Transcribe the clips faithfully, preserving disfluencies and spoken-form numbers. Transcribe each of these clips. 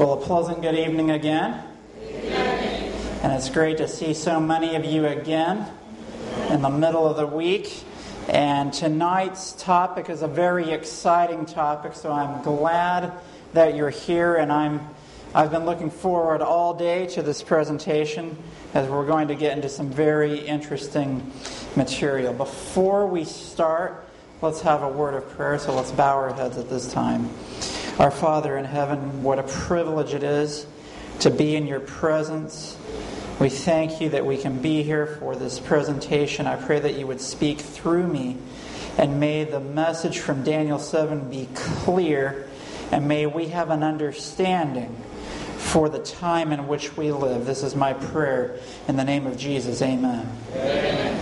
Well, a pleasant good evening again. And it's great to see so many of you again in the middle of the week. And tonight's topic is a very exciting topic, so I'm glad that you're here. And I'm, I've been looking forward all day to this presentation as we're going to get into some very interesting material. Before we start, let's have a word of prayer, so let's bow our heads at this time. Our Father in heaven, what a privilege it is to be in your presence. We thank you that we can be here for this presentation. I pray that you would speak through me, and may the message from Daniel seven be clear, and may we have an understanding for the time in which we live. This is my prayer in the name of Jesus. Amen. Amen.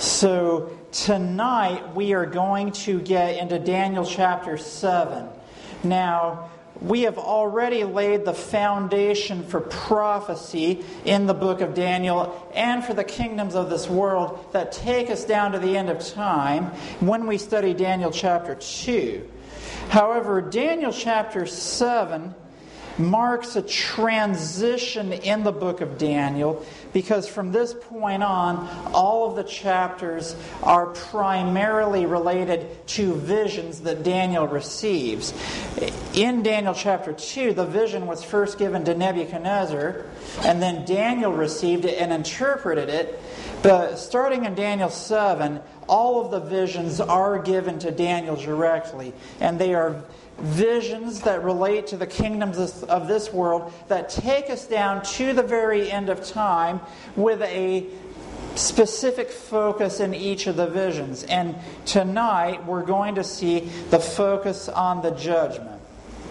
So tonight we are going to get into Daniel chapter seven. Now, we have already laid the foundation for prophecy in the book of Daniel and for the kingdoms of this world that take us down to the end of time when we study Daniel chapter two. However, Daniel chapter seven marks a transition in the book of Daniel, because from this point on, all of the chapters are primarily related to visions that Daniel receives. In Daniel chapter two, the vision was first given to Nebuchadnezzar, and then Daniel received it and interpreted it. But starting in Daniel seven, all of the visions are given to Daniel directly, and they are visions that relate to the kingdoms of this world that take us down to the very end of time with a specific focus in each of the visions. And tonight we're going to see the focus on the judgment.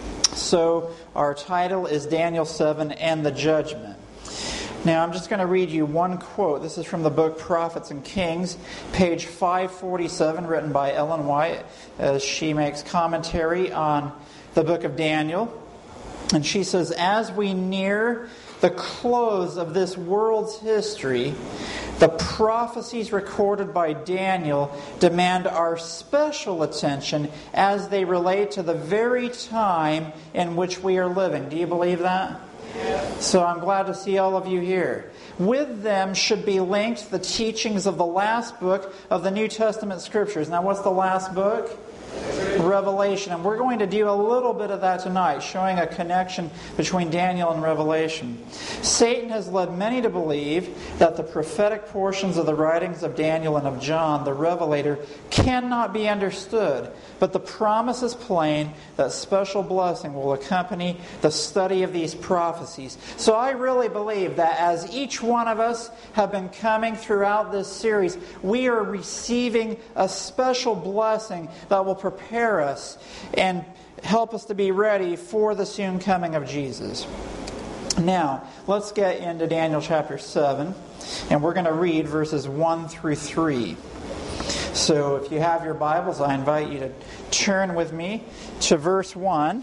So our title is Daniel seven and the Judgment. Now, I'm just going to read you one quote. This is from the book Prophets and Kings, page five forty-seven, written by Ellen White, as she makes commentary on the book of Daniel. And she says, "As we near the close of this world's history, the prophecies recorded by Daniel demand our special attention as they relate to the very time in which we are living." Do you believe that? So I'm glad to see all of you here. With them should be linked the teachings of the last book of the New Testament Scriptures. Now, what's the last book? Revelation. And we're going to do a little bit of that tonight, showing a connection between Daniel and Revelation. Satan has led many to believe that the prophetic portions of the writings of Daniel and of John, the Revelator, cannot be understood. But the promise is plain that special blessing will accompany the study of these prophecies. So I really believe that as each one of us have been coming throughout this series, we are receiving a special blessing that will prepare us and help us to be ready for the soon coming of Jesus. Now, let's get into Daniel chapter seven, and we're going to read verses one through three. So if you have your Bibles, I invite you to turn with me to verse one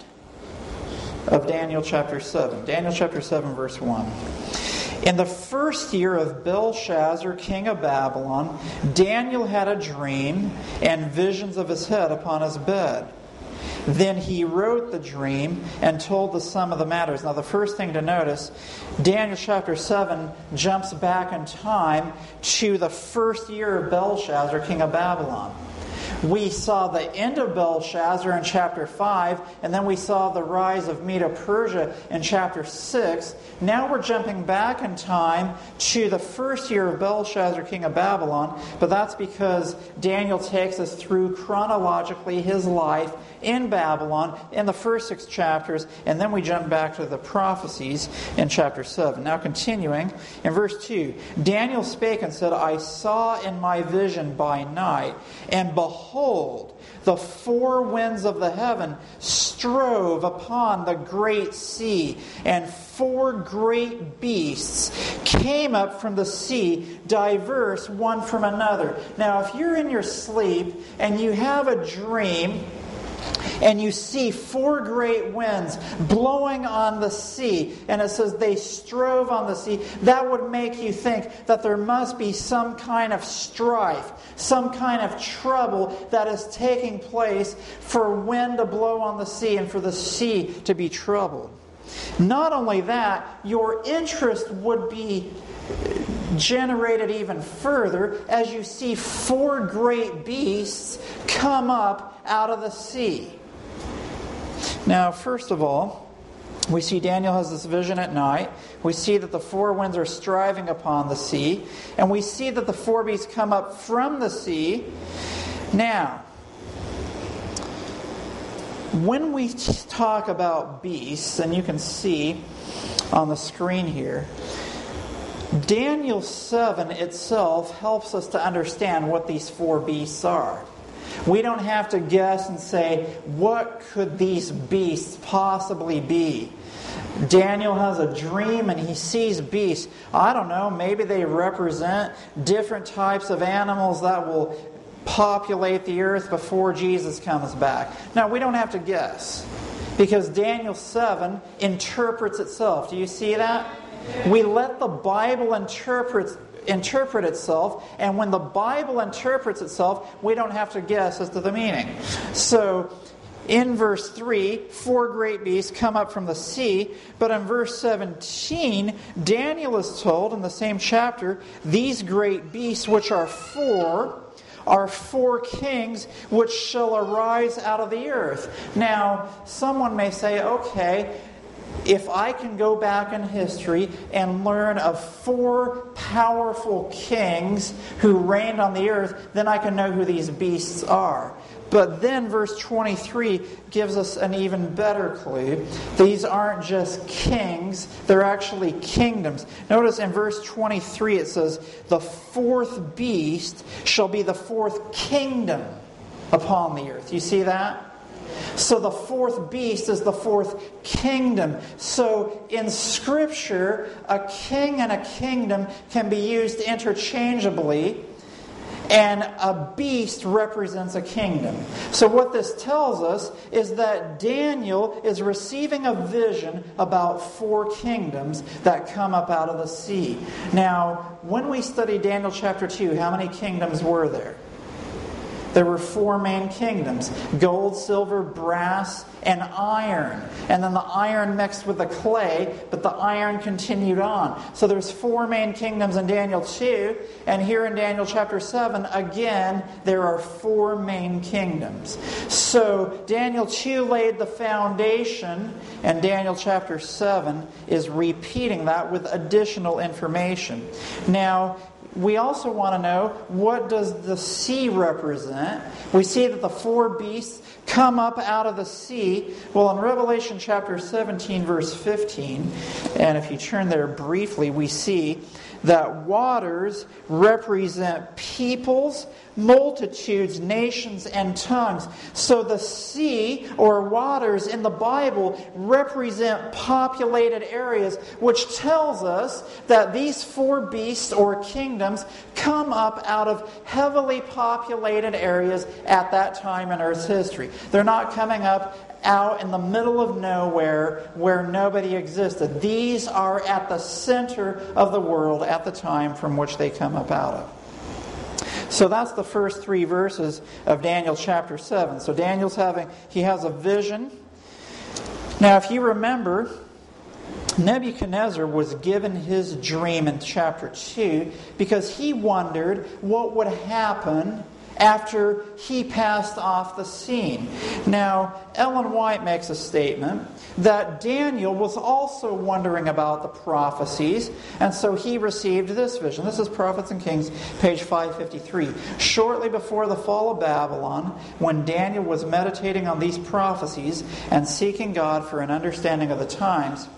of Daniel chapter seven. Daniel chapter seven, verse one. "In the first year of Belshazzar, king of Babylon, Daniel had a dream and visions of his head upon his bed. Then he wrote the dream and told the sum of the matters." Now, the first thing to notice, Daniel chapter seven jumps back in time to the first year of Belshazzar, king of Babylon. We saw the end of Belshazzar in chapter five, and then we saw the rise of Medo-Persia in chapter six. Now we're jumping back in time to the first year of Belshazzar, king of Babylon, but that's because Daniel takes us through chronologically his life in Babylon in the first six chapters, and then we jump back to the prophecies in chapter seven. Now continuing, in verse two, "Daniel spake and said, I saw in my vision by night, and behold, the four winds of the heaven strove upon the great sea, and four great beasts came up from the sea, diverse one from another." Now, if you're in your sleep and you have a dream and you see four great winds blowing on the sea, and it says they strove on the sea, that would make you think that there must be some kind of strife, some kind of trouble that is taking place for wind to blow on the sea and for the sea to be troubled. Not only that, your interest would be generated even further as you see four great beasts come up out of the sea. Now, first of all, we see Daniel has this vision at night. We see that the four winds are striving upon the sea. And we see that the four beasts come up from the sea. Now, when we talk about beasts, and you can see on the screen here, Daniel seven itself helps us to understand what these four beasts are. We don't have to guess and say, what could these beasts possibly be? Daniel has a dream and he sees beasts. I don't know, maybe they represent different types of animals that will populate the earth before Jesus comes back. Now, we don't have to guess, because Daniel seven interprets itself. Do you see that? We let the Bible interpret interpret itself, and when the Bible interprets itself, we don't have to guess as to the meaning. So, in verse three, four great beasts come up from the sea, but in verse seventeen, Daniel is told in the same chapter, these great beasts, which are four, are four kings which shall arise out of the earth. Now, someone may say, okay, if I can go back in history and learn of four powerful kings who reigned on the earth, then I can know who these beasts are. But then verse twenty-three gives us an even better clue. These aren't just kings, they're actually kingdoms. Notice in verse twenty-three it says, the fourth beast shall be the fourth kingdom upon the earth. You see that? So the fourth beast is the fourth kingdom. So in Scripture, a king and a kingdom can be used interchangeably, and a beast represents a kingdom. So what this tells us is that Daniel is receiving a vision about four kingdoms that come up out of the sea. Now, when we study Daniel chapter two, how many kingdoms were there? There were four main kingdoms: gold, silver, brass, and iron. And then the iron mixed with the clay, but the iron continued on. So there's four main kingdoms in Daniel two, and here in Daniel chapter seven, again, there are four main kingdoms. So Daniel two laid the foundation, and Daniel chapter seven is repeating that with additional information. Now, we also want to know, what does the sea represent? We see that the four beasts come up out of the sea. Well, in Revelation chapter seventeen, verse fifteen, and if you turn there briefly, we see that waters represent peoples, multitudes, nations, and tongues. So the sea, or waters in the Bible, represent populated areas, which tells us that these four beasts or kingdoms come up out of heavily populated areas at that time in Earth's history. They're not coming up out in the middle of nowhere where nobody existed. These are at the center of the world at the time from which they come up out of. So that's the first three verses of Daniel chapter seven. So Daniel's having, he has a vision. Now, if you remember, Nebuchadnezzar was given his dream in chapter two because he wondered what would happen after he passed off the scene. Now, Ellen White makes a statement that Daniel was also wondering about the prophecies, and so he received this vision. This is Prophets and Kings, page five fifty-three. Shortly before the fall of Babylon, when Daniel was meditating on these prophecies and seeking God for an understanding of the times,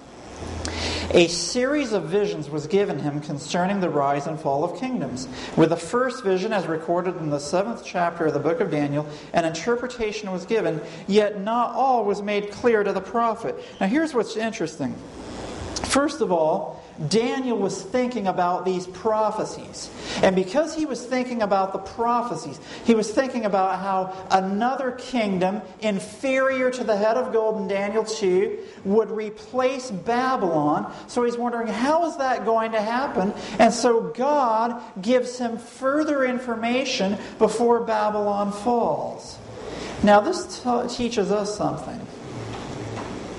a series of visions was given him concerning the rise and fall of kingdoms. With the first vision, as recorded in the seventh chapter of the book of Daniel, an interpretation was given, yet not all was made clear to the prophet. Now here's what's interesting. First of all, Daniel was thinking about these prophecies. And because he was thinking about the prophecies, he was thinking about how another kingdom inferior to the head of gold in Daniel two would replace Babylon. So he's wondering, how is that going to happen? And so God gives him further information before Babylon falls. Now this t- teaches us something.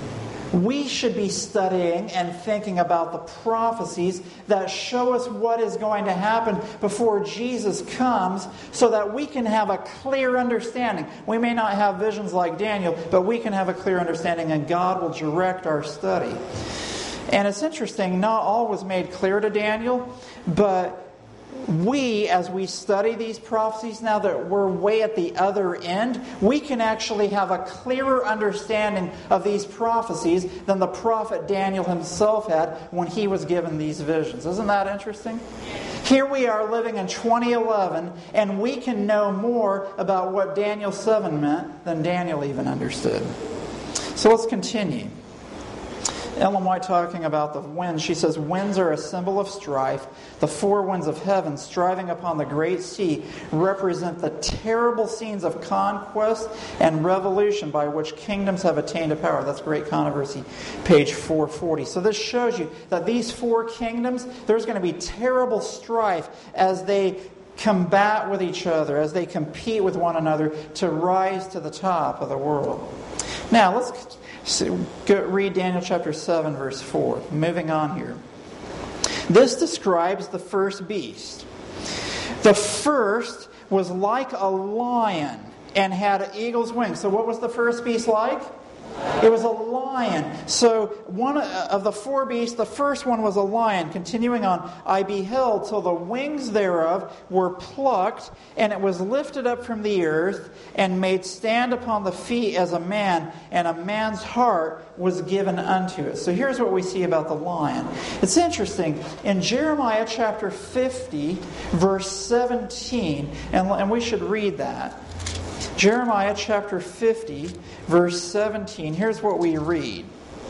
we should be studying and thinking about the prophecies that show us what is going to happen before Jesus comes so that we can have a clear understanding. We may not have visions like Daniel, but we can have a clear understanding, and God will direct our study. And it's interesting, not all was made clear to Daniel, but we, as we study these prophecies now that we're way at the other end, we can actually have a clearer understanding of these prophecies than the prophet Daniel himself had when he was given these visions. Isn't that interesting? Here we are living in twenty eleven, and we can know more about what Daniel seven meant than Daniel even understood. So let's continue. Ellen White, talking about the winds, she says, winds are a symbol of strife. The four winds of heaven striving upon the great sea represent the terrible scenes of conquest and revolution by which kingdoms have attained to power. That's Great Controversy, page four forty. So this shows you that these four kingdoms, there's going to be terrible strife as they combat with each other, as they compete with one another to rise to the top of the world. Now, let's So go read Daniel chapter seven, verse four. Moving on here. This describes the first beast. The first was like a lion and had eagle's wings. So what was the first beast like? It was a lion. So one of the four beasts, the first one was a lion. Continuing on, I beheld till the wings thereof were plucked, and it was lifted up from the earth, and made stand upon the feet as a man, and a man's heart was given unto it. So here's what we see about the lion. It's interesting. In Jeremiah chapter fifty, verse seventeen, and, and we should read that. Jeremiah chapter fifty, verse seventeen. Here's what we read.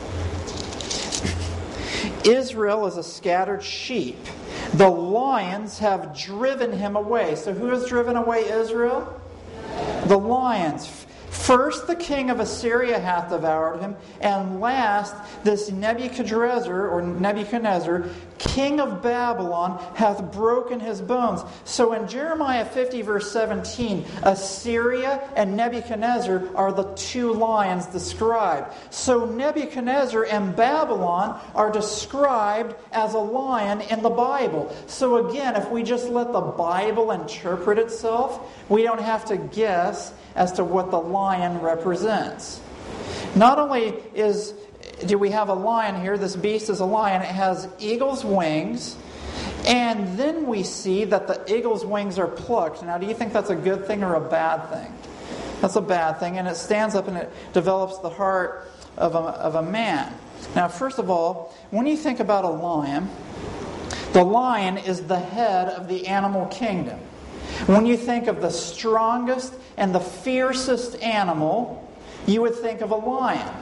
Israel is a scattered sheep. The lions have driven him away. So who has driven away Israel? The lions. First, the king of Assyria hath devoured him, and last, this Nebuchadnezzar, or Nebuchadnezzar, king of Babylon, hath broken his bones. So in Jeremiah fifty, verse seventeen, Assyria and Nebuchadnezzar are the two lions described. So Nebuchadnezzar and Babylon are described as a lion in the Bible. So again, if we just let the Bible interpret itself, we don't have to guess as to what the lion represents. Not only is do we have a lion here, this beast is a lion, it has eagle's wings, and then we see that the eagle's wings are plucked. Now, do you think that's a good thing or a bad thing? That's a bad thing, and it stands up and it develops the heart of a, of a man. Now, first of all, when you think about a lion, the lion is the head of the animal kingdom. When you think of the strongest and the fiercest animal, you would think of a lion.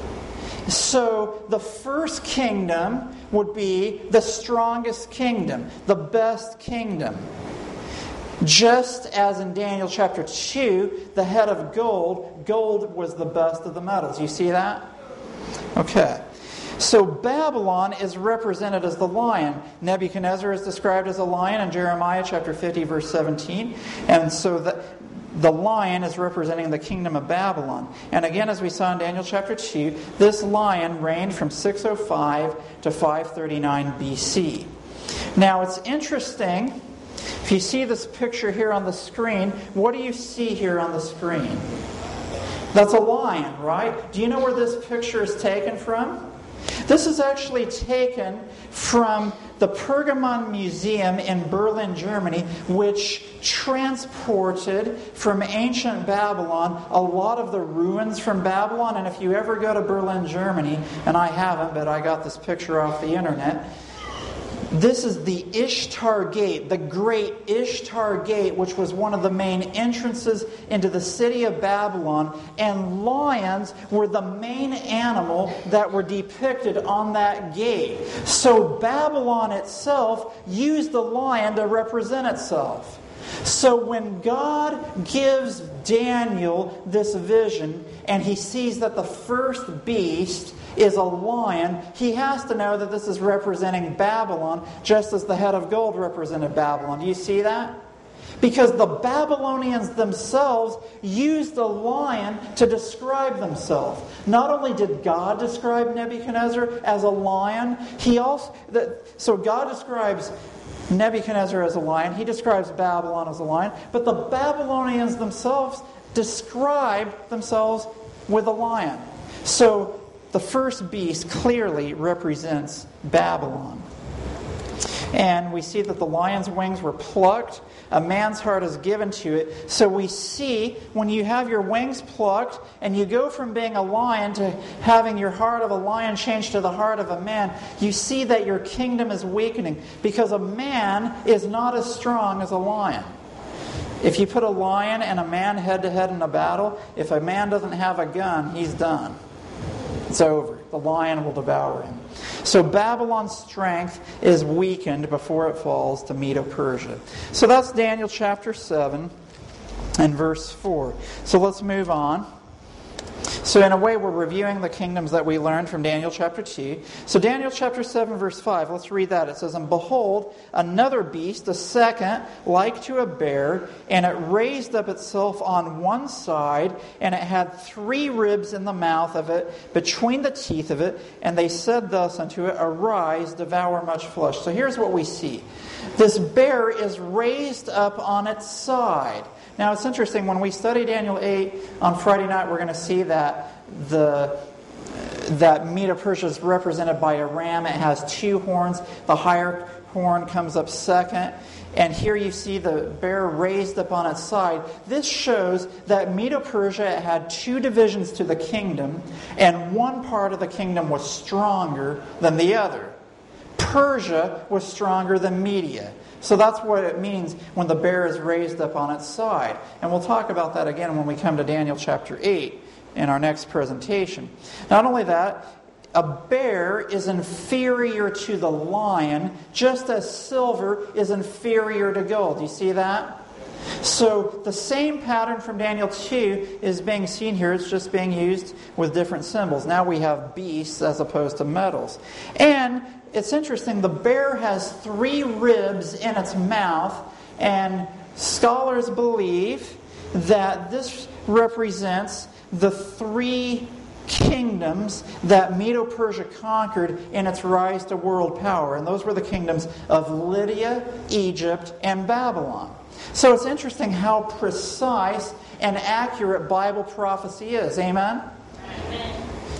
So the first kingdom would be the strongest kingdom, the best kingdom. Just as in Daniel chapter two, the head of gold, gold was the best of the metals. You see that? Okay. So Babylon is represented as the lion. Nebuchadnezzar is described as a lion in Jeremiah chapter fifty, verse seventeen. And so the, the lion is representing the kingdom of Babylon. And again, as we saw in Daniel chapter two, this lion reigned from six oh five to five thirty-nine B C. Now it's interesting, if you see this picture here on the screen, what do you see here on the screen? That's a lion, right? Do you know where this picture is taken from? This is actually taken from the Pergamon Museum in Berlin, Germany, which transported from ancient Babylon a lot of the ruins from Babylon. And if you ever go to Berlin, Germany, and I haven't, but I got this picture off the internet, this is the Ishtar Gate, the great Ishtar Gate, which was one of the main entrances into the city of Babylon. And lions were the main animal that were depicted on that gate. So Babylon itself used the lion to represent itself. So when God gives Daniel this vision, and he sees that the first beast is a lion, he has to know that this is representing Babylon, just as the head of gold represented Babylon. Do you see that? Because the Babylonians themselves used a lion to describe themselves. Not only did God describe Nebuchadnezzar as a lion, he also that, so God describes Nebuchadnezzar as a lion, he describes Babylon as a lion, but the Babylonians themselves describe themselves with a lion. So the first beast clearly represents Babylon. And we see that the lion's wings were plucked. A man's heart is given to it. So we see when you have your wings plucked and you go from being a lion to having your heart of a lion changed to the heart of a man, you see that your kingdom is weakening because a man is not as strong as a lion. If you put a lion and a man head to head in a battle, if a man doesn't have a gun, he's done. It's over. The lion will devour him. So Babylon's strength is weakened before it falls to Medo-Persia. So that's Daniel chapter seven and verse four. So let's move on. So in a way, we're reviewing the kingdoms that we learned from Daniel chapter two. So Daniel chapter seven, verse five, let's read that. It says, "And behold, another beast, a second, like to a bear, and it raised up itself on one side, and it had three ribs in the mouth of it, between the teeth of it. And they said thus unto it, Arise, devour much flesh." So here's what we see. This bear is raised up on its side. Now it's interesting, when we study Daniel eight on Friday night, we're going to see that the that Medo-Persia is represented by a ram. It has two horns. The higher horn comes up second. And here you see the bear raised up on its side. This shows that Medo-Persia had two divisions to the kingdom, and one part of the kingdom was stronger than the other. Persia was stronger than Media. So that's what it means when the bear is raised up on its side. And we'll talk about that again when we come to Daniel chapter eight in our next presentation. Not only that, a bear is inferior to the lion, just as silver is inferior to gold. You see that? So the same pattern from Daniel two is being seen here. It's just being used with different symbols. Now we have beasts as opposed to metals. And it's interesting, the bear has three ribs in its mouth, and scholars believe that this represents the three kingdoms that Medo-Persia conquered in its rise to world power. And those were the kingdoms of Lydia, Egypt, and Babylon. So it's interesting how precise and accurate Bible prophecy is. Amen? Amen.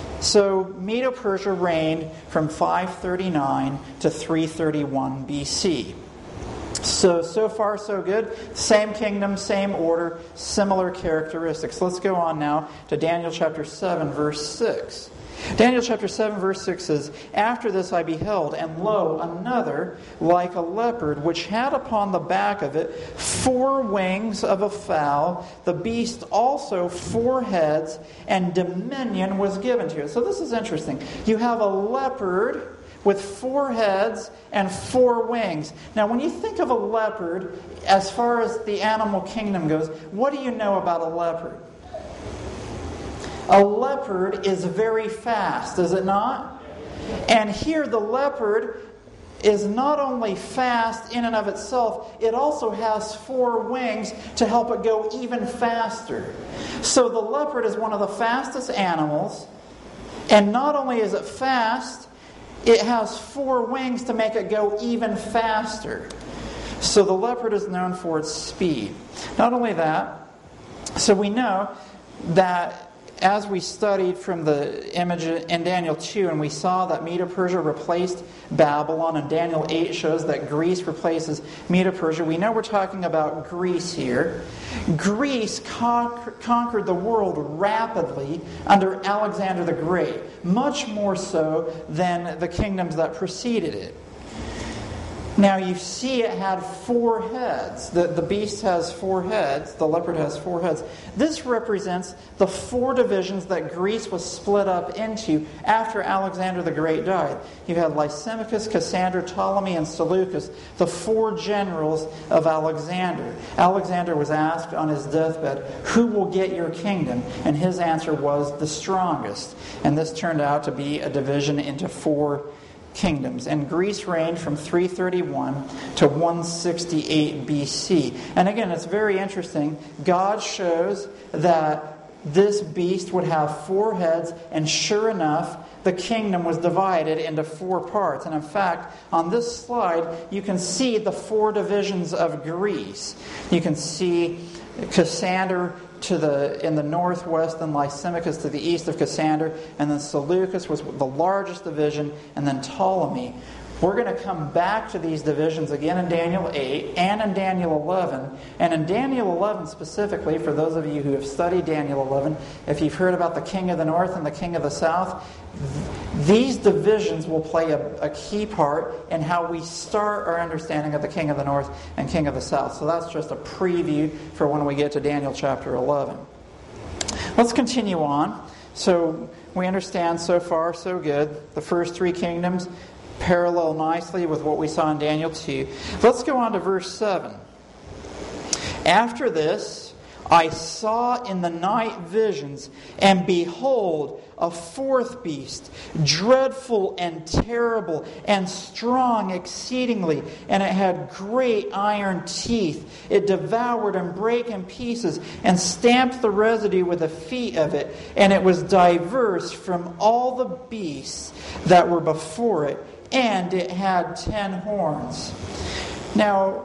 So Medo-Persia reigned from five thirty-nine to three thirty-one B C. So, so far so good. Same kingdom, same order, similar characteristics. Let's go on now to Daniel chapter seven, verse six. Daniel chapter seven, verse six says, "After this I beheld, and lo, another, like a leopard, which had upon the back of it four wings of a fowl. The beast also four heads, and dominion was given to it." So this is interesting. You have a leopard with four heads and four wings. Now, when you think of a leopard, as far as the animal kingdom goes, what do you know about a leopard? A leopard is very fast, is it not? And here the leopard is not only fast in and of itself, it also has four wings to help it go even faster. So the leopard is one of the fastest animals, and not only is it fast, it has four wings to make it go even faster. So the leopard is known for its speed. Not only that, so we know that as we studied from the image in Daniel two, and we saw that Medo-Persia replaced Babylon, and Daniel eight shows that Greece replaces Medo-Persia, we know we're talking about Greece here. Greece con- conquered the world rapidly under Alexander the Great, much more so than the kingdoms that preceded it. Now you see it had four heads. The, the beast has four heads. The leopard has four heads. This represents the four divisions that Greece was split up into after Alexander the Great died. You had Lysimachus, Cassander, Ptolemy, and Seleucus, the four generals of Alexander. Alexander was asked on his deathbed, "Who will get your kingdom?" And his answer was the strongest. And this turned out to be a division into four kingdoms, and Greece reigned from three thirty-one to one sixty-eight B C. And again, it's very interesting. God shows that this beast would have four heads, and sure enough, the kingdom was divided into four parts. And in fact, on this slide, you can see the four divisions of Greece. You can see Cassander to the in the northwest, and Lysimachus to the east of Cassander, and then Seleucus was the largest division, and then Ptolemy. We're going to come back to these divisions again in Daniel eight and in Daniel eleven. And in Daniel eleven specifically, for those of you who have studied Daniel eleven, if you've heard about the king of the north and the king of the south, these divisions will play a, a key part in how we start our understanding of the king of the north and king of the south. So that's just a preview for when we get to Daniel chapter eleven. Let's continue on. So we understand so far, so good. The first three kingdoms parallel nicely with what we saw in Daniel two. Let's go on to verse seven. After this, I saw in the night visions, and behold, a fourth beast, dreadful and terrible, and strong exceedingly, and it had great iron teeth. It devoured and brake in pieces, and stamped the residue with the feet of it, and it was diverse from all the beasts that were before it, and it had ten horns. Now,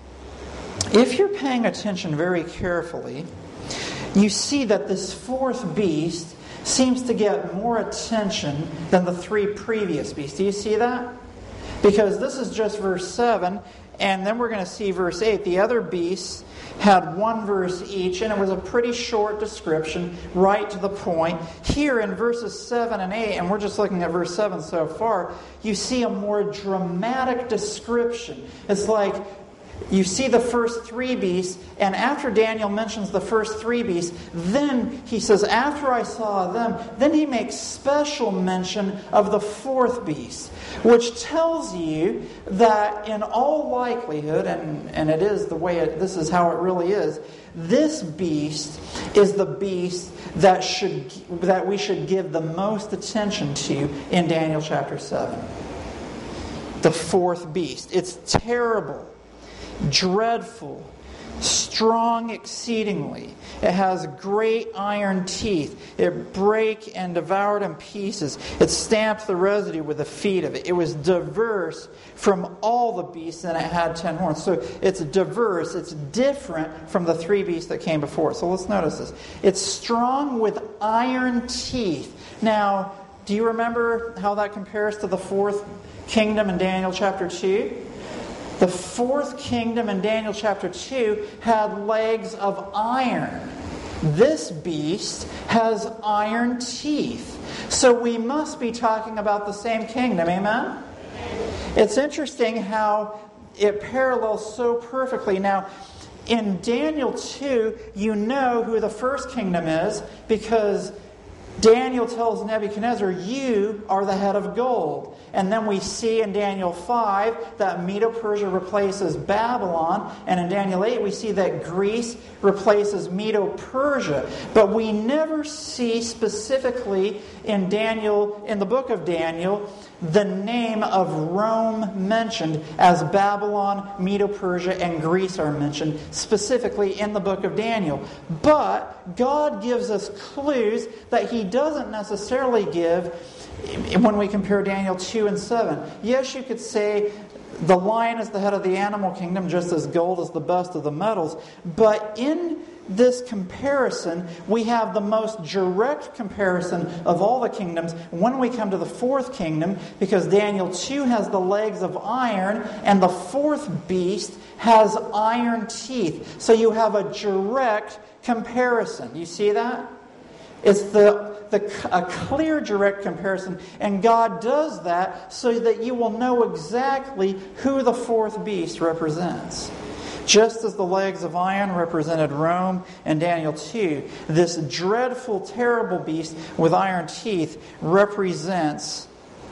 if you're paying attention very carefully, you see that this fourth beast seems to get more attention than the three previous beasts. Do you see that? Because this is just verse seven, and then we're going to see verse eight. The other beasts had one verse each, and it was a pretty short description, right to the point. Here in verses seven and eight, and we're just looking at verse seven so far, you see a more dramatic description. It's like you see the first three beasts, and after Daniel mentions the first three beasts, then he says, after I saw them, then he makes special mention of the fourth beast, which tells you that in all likelihood, and, and it is the way it, this is how it really is, this beast is the beast that should that we should give the most attention to in Daniel chapter seven. The fourth beast. It's terrible, dreadful, strong exceedingly. It has great iron teeth. It brake and devoured in pieces. It stamped the residue with the feet of it. It was diverse from all the beasts, and it had ten horns. So it's diverse. It's different from the three beasts that came before. So let's notice this. It's strong with iron teeth. Now, do you remember how that compares to the fourth kingdom in Daniel chapter two? The fourth kingdom in Daniel chapter two had legs of iron. This beast has iron teeth. So we must be talking about the same kingdom. Amen? It's interesting how it parallels so perfectly. Now, in Daniel two, you know who the first kingdom is because Daniel tells Nebuchadnezzar, you are the head of gold. And then we see in Daniel five that Medo-Persia replaces Babylon. And in Daniel eight we see that Greece replaces Medo-Persia. But we never see specifically in Daniel, in the book of Daniel, the name of Rome mentioned as Babylon, Medo-Persia, and Greece are mentioned specifically in the book of Daniel. But God gives us clues that He doesn't necessarily give when we compare Daniel two and seven. Yes, you could say the lion is the head of the animal kingdom, just as gold is the best of the metals. But in this comparison, we have the most direct comparison of all the kingdoms when we come to the fourth kingdom, because Daniel two has the legs of iron, and the fourth beast has iron teeth. So you have a direct comparison. You see that? It's the, the a clear direct comparison, and God does that so that you will know exactly who the fourth beast represents. Just as the legs of iron represented Rome in Daniel two, this dreadful, terrible beast with iron teeth represents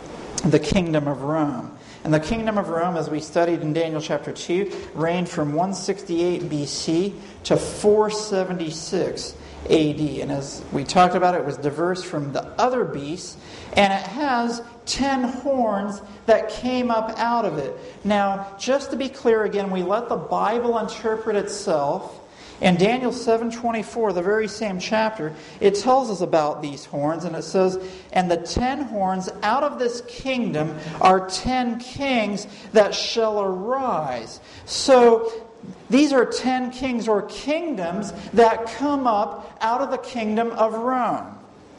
the kingdom of Rome. And the kingdom of Rome, as we studied in Daniel chapter two, reigned from one sixty-eight B C to four seventy-six A D. And as we talked about, it was diverse from the other beasts, and it has ten horns that came up out of it. Now, just to be clear again, we let the Bible interpret itself. In Daniel seven twenty-four, the very same chapter, it tells us about these horns, and it says, "And the ten horns out of this kingdom are ten kings that shall arise." So, these are ten kings or kingdoms that come up out of the kingdom of Rome.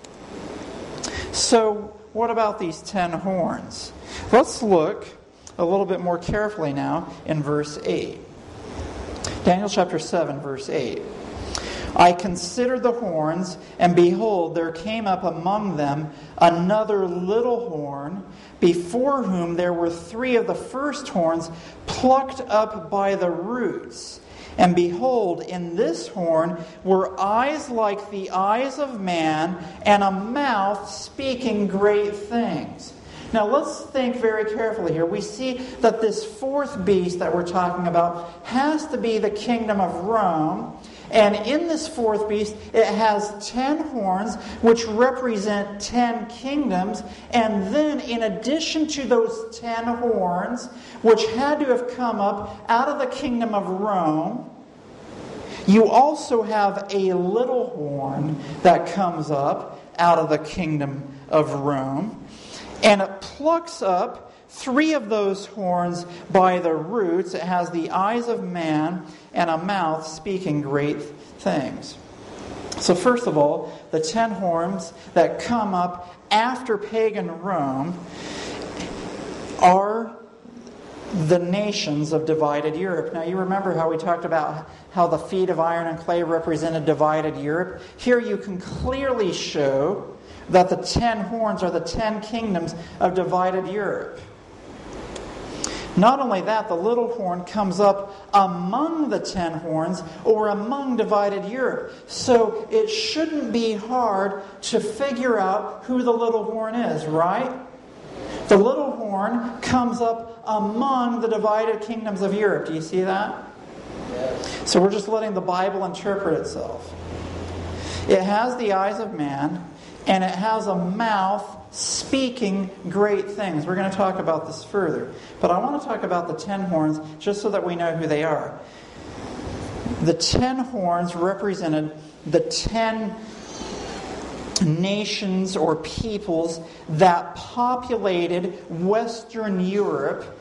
So, what about these ten horns? Let's look a little bit more carefully now in verse eight. Daniel chapter seven, verse eight. "I considered the horns, and behold, there came up among them another little horn, before whom there were three of the first horns plucked up by the roots. And behold, in this horn were eyes like the eyes of man, and a mouth speaking great things." Now let's think very carefully here. We see that this fourth beast that we're talking about has to be the kingdom of Rome. And in this fourth beast, it has ten horns, which represent ten kingdoms. And then in addition to those ten horns, which had to have come up out of the kingdom of Rome, you also have a little horn that comes up out of the kingdom of Rome. And it plucks up three of those horns by the roots. It has the eyes of man and a mouth speaking great things. So first of all, the ten horns that come up after pagan Rome are the nations of divided Europe. Now you remember how we talked about how the feet of iron and clay represented divided Europe. Here you can clearly show that the ten horns are the ten kingdoms of divided Europe. Not only that, the little horn comes up among the ten horns, or among divided Europe. So it shouldn't be hard to figure out who the little horn is, right? The little horn comes up among the divided kingdoms of Europe. Do you see that? Yes. So we're just letting the Bible interpret itself. It has the eyes of man, and it has a mouth speaking great things. We're going to talk about this further. But I want to talk about the ten horns just so that we know who they are. The ten horns represented the ten nations or peoples that populated Western Europe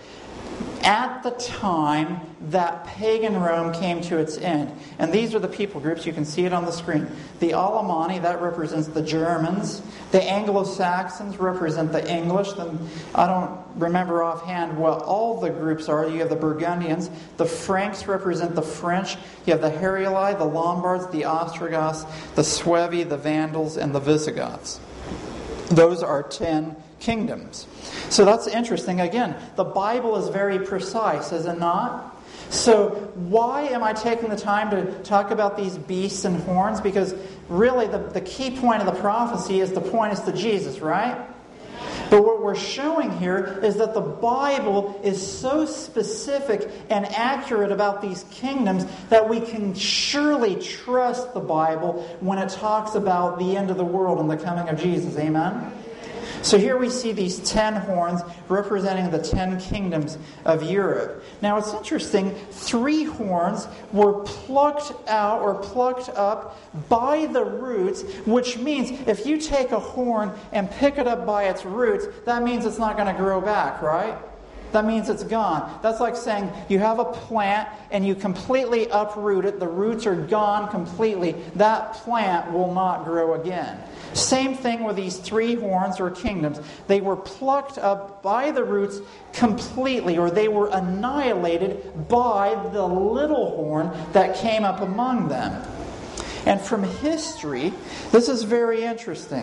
at the time that pagan Rome came to its end. And these are the people groups. You can see it on the screen. The Alemanni, that represents the Germans. The Anglo-Saxons represent the English. Then I don't remember offhand what all the groups are. You have the Burgundians. The Franks represent the French. You have the Heruli, the Lombards, the Ostrogoths, the Suevi, the Vandals, and the Visigoths. Those are ten kingdoms. So that's interesting. Again, the Bible is very precise, is it not? So why am I taking the time to talk about these beasts and horns? Because really the, the key point of the prophecy is to point us to Jesus, right? But what we're showing here is that the Bible is so specific and accurate about these kingdoms that we can surely trust the Bible when it talks about the end of the world and the coming of Jesus. Amen? So here we see these ten horns representing the ten kingdoms of Europe. Now it's interesting, three horns were plucked out or plucked up by the roots, which means if you take a horn and pick it up by its roots, that means it's not going to grow back, right? That means it's gone. That's like saying you have a plant and you completely uproot it. The roots are gone completely. That plant will not grow again. Same thing with these three horns or kingdoms. They were plucked up by the roots completely, or they were annihilated by the little horn that came up among them. And from history, this is very interesting.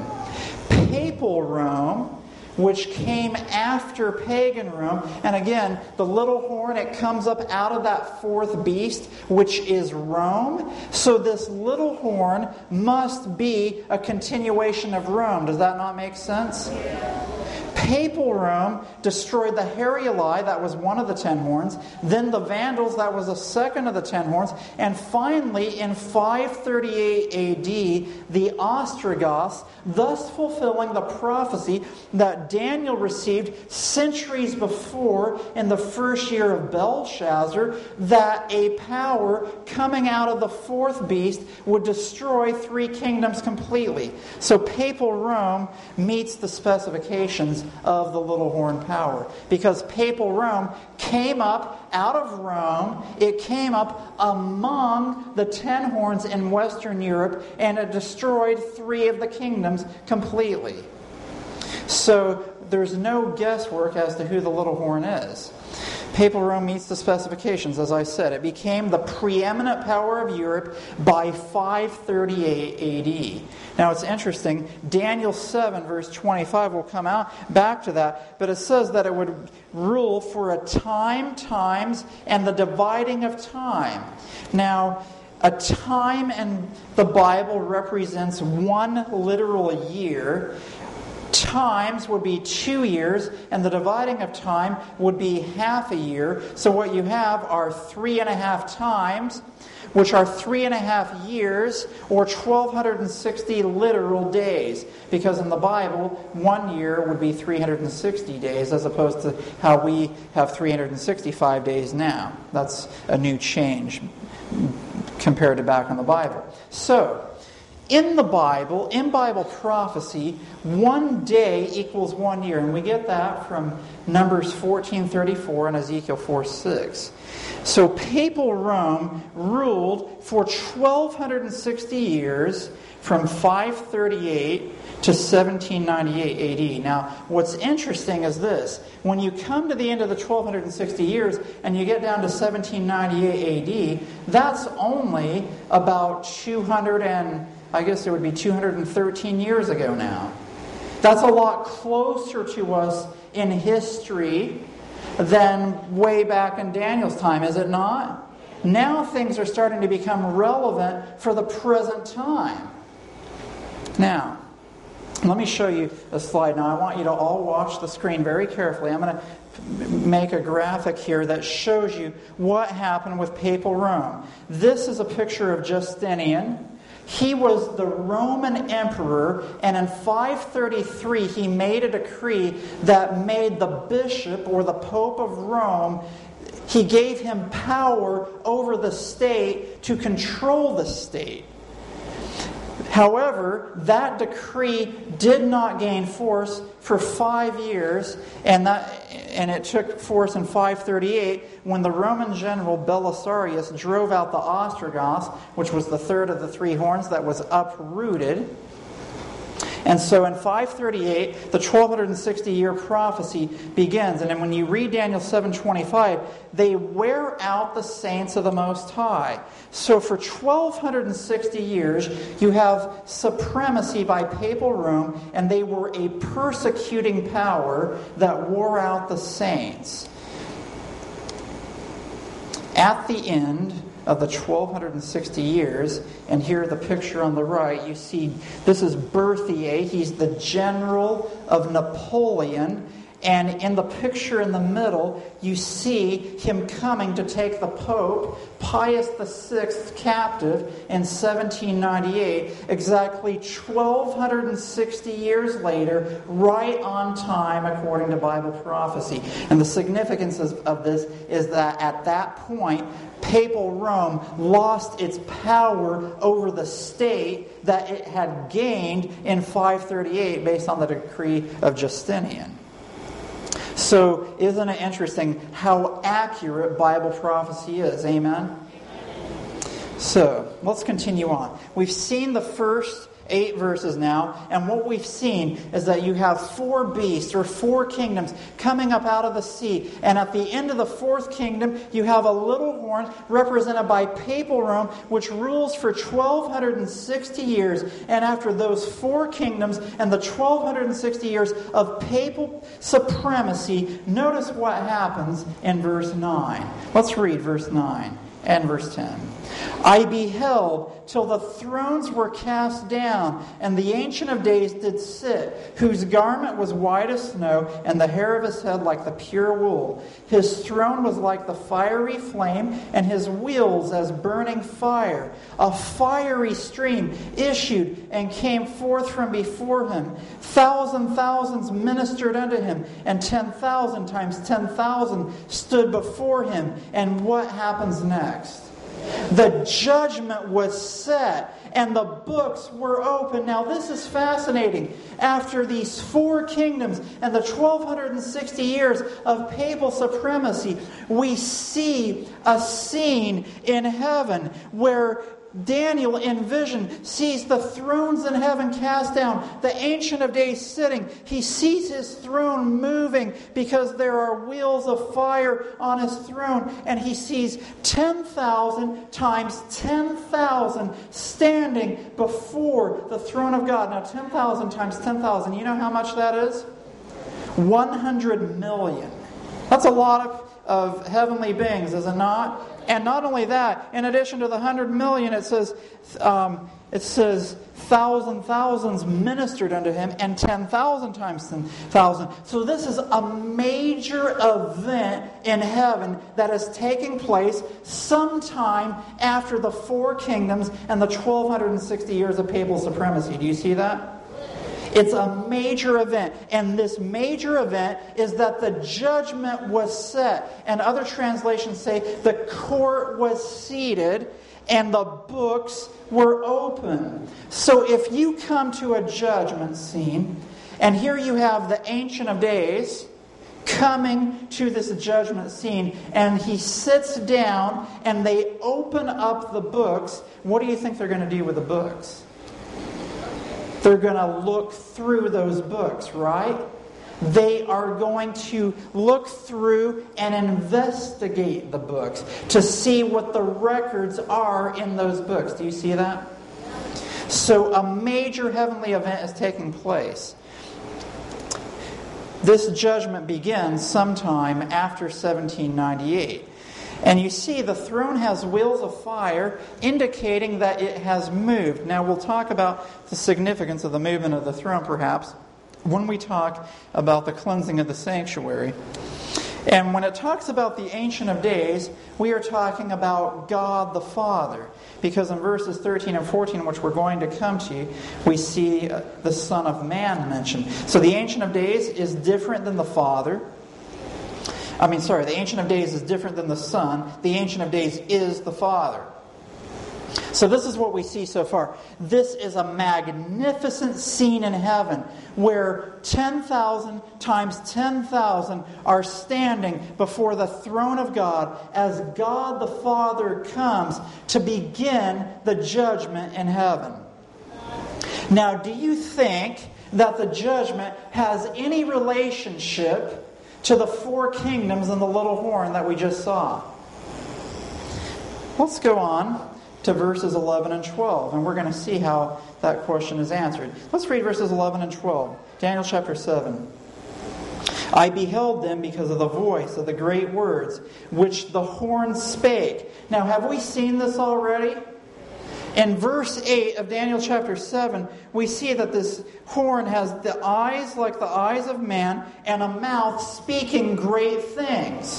Papal Rome, which came after pagan Rome. And again, the little horn, it comes up out of that fourth beast, which is Rome. So this little horn must be a continuation of Rome. Does that not make sense? Papal Rome destroyed the Heruli, that was one of the ten horns, then the Vandals, that was the second of the ten horns, and finally in five thirty-eight A D, the Ostrogoths, thus fulfilling the prophecy that Daniel received centuries before in the first year of Belshazzar, that a power coming out of the fourth beast would destroy three kingdoms completely. So Papal Rome meets the specifications of the little horn power, because Papal Rome came up out of Rome, it came up among the ten horns in Western Europe, and it destroyed three of the kingdoms completely. So there's no guesswork as to who the little horn is. Papal Rome meets the specifications, as I said. It became the preeminent power of Europe by five thirty-eight A D. Now it's interesting, Daniel seven verse twenty-five will come out back to that, but it says that it would rule for a time, times, and the dividing of time. Now, a time in the Bible represents one literal year. Times would be two years, and the dividing of time would be half a year. So what you have are three and a half times, which are three and a half years, or twelve sixty literal days. Because in the Bible, one year would be three hundred sixty days, as opposed to how we have three hundred sixty-five days now. That's a new change compared to back in the Bible. So, in the Bible, in Bible prophecy, one day equals one year. And we get that from Numbers fourteen thirty-four and Ezekiel four six. So Papal Rome ruled for twelve sixty years, from five thirty-eight to seventeen ninety-eight A D. Now, what's interesting is this. When you come to the end of the twelve sixty years and you get down to seventeen ninety-eight A D, that's only about two hundred and I guess it would be two hundred thirteen years ago now. That's a lot closer to us in history than way back in Daniel's time, is it not? Now things are starting to become relevant for the present time. Now, let me show you a slide. Now, I want you to all watch the screen very carefully. I'm going to make a graphic here that shows you what happened with Papal Rome. This is a picture of Justinian. He was the Roman emperor, and in five thirty-three he made a decree that made the bishop or the Pope of Rome, he gave him power over the state to control the state. However, that decree did not gain force for five years, and that and it took force in five thirty-eight when the Roman general Belisarius drove out the Ostrogoths, which was the third of the three horns that was uprooted. And so in five thirty-eight, the twelve sixty year prophecy begins. And then when you read Daniel seven twenty-five, they wear out the saints of the Most High. So for twelve sixty years, you have supremacy by Papal Rome, and they were a persecuting power that wore out the saints. At the end of the twelve sixty years, and here the picture on the right, you see this is Berthier. He's the general of Napoleon, and in the picture in the middle, you see him coming to take the Pope, Pius the Sixth, captive in seventeen ninety-eight, exactly twelve sixty years later, right on time according to Bible prophecy. And the significance of this is that at that point, Papal Rome lost its power over the state that it had gained in five thirty-eight based on the decree of Justinian. So, isn't it interesting how accurate Bible prophecy is? Amen? So, let's continue on. We've seen the first eight verses now, and what we've seen is that you have four beasts or four kingdoms coming up out of the sea, and at the end of the fourth kingdom you have a little horn represented by Papal Rome, which rules for twelve sixty years. And after those four kingdoms and the twelve sixty years of papal supremacy, notice what happens in verse nine. Let's read verse nine and verse ten. I beheld till the thrones were cast down, and the Ancient of Days did sit, whose garment was white as snow, and the hair of his head like the pure wool. His throne was like the fiery flame, and his wheels as burning fire. A fiery stream issued and came forth from before him. Thousand thousands ministered unto him, and ten thousand times ten thousand stood before him. And what happens next? The judgment was set, and the books were open. Now this is fascinating. After these four kingdoms and the twelve sixty years of papal supremacy, we see a scene in heaven where Daniel in vision sees the thrones in heaven cast down, the Ancient of Days sitting. He sees his throne moving because there are wheels of fire on his throne. And he sees ten thousand times ten thousand standing before the throne of God. Now ten thousand times ten thousand, you know how much that is? one hundred million. That's a lot of, of heavenly beings, is it not? And not only that, in addition to the hundred million, it says, um, it says, thousand thousands ministered unto him, and ten thousand times ten thousand. So this is a major event in heaven that is taking place sometime after the four kingdoms and the twelve sixty years of papal supremacy. Do you see that? It's a major event. And this major event is that the judgment was set. And other translations say the court was seated and the books were open. So if you come to a judgment scene, and here you have the Ancient of Days coming to this judgment scene, and he sits down and they open up the books, what do you think they're going to do with the books? They're going to look through those books, right? They are going to look through and investigate the books to see what the records are in those books. Do you see that? So a major heavenly event is taking place. This judgment begins sometime after seventeen ninety-eight. And you see the throne has wheels of fire, indicating that it has moved. Now we'll talk about the significance of the movement of the throne perhaps when we talk about the cleansing of the sanctuary. And when it talks about the Ancient of Days, we are talking about God the Father. Because in verses thirteen and fourteen, which we're going to come to, we see the Son of Man mentioned. So the Ancient of Days is different than the Father. I mean, sorry, the Ancient of Days is different than the Son. The Ancient of Days is the Father. So this is what we see so far. This is a magnificent scene in heaven where ten thousand times ten thousand are standing before the throne of God as God the Father comes to begin the judgment in heaven. Now, do you think that the judgment has any relationship to the four kingdoms and the little horn that we just saw? Let's go on to verses eleven and twelve, and we're going to see how that question is answered. Let's read verses eleven and twelve. Daniel chapter seven. I beheld them because of the voice of the great words which the horn spake. Now, have we seen this already? In verse eight of Daniel chapter seven, we see that this horn has the eyes like the eyes of man and a mouth speaking great things.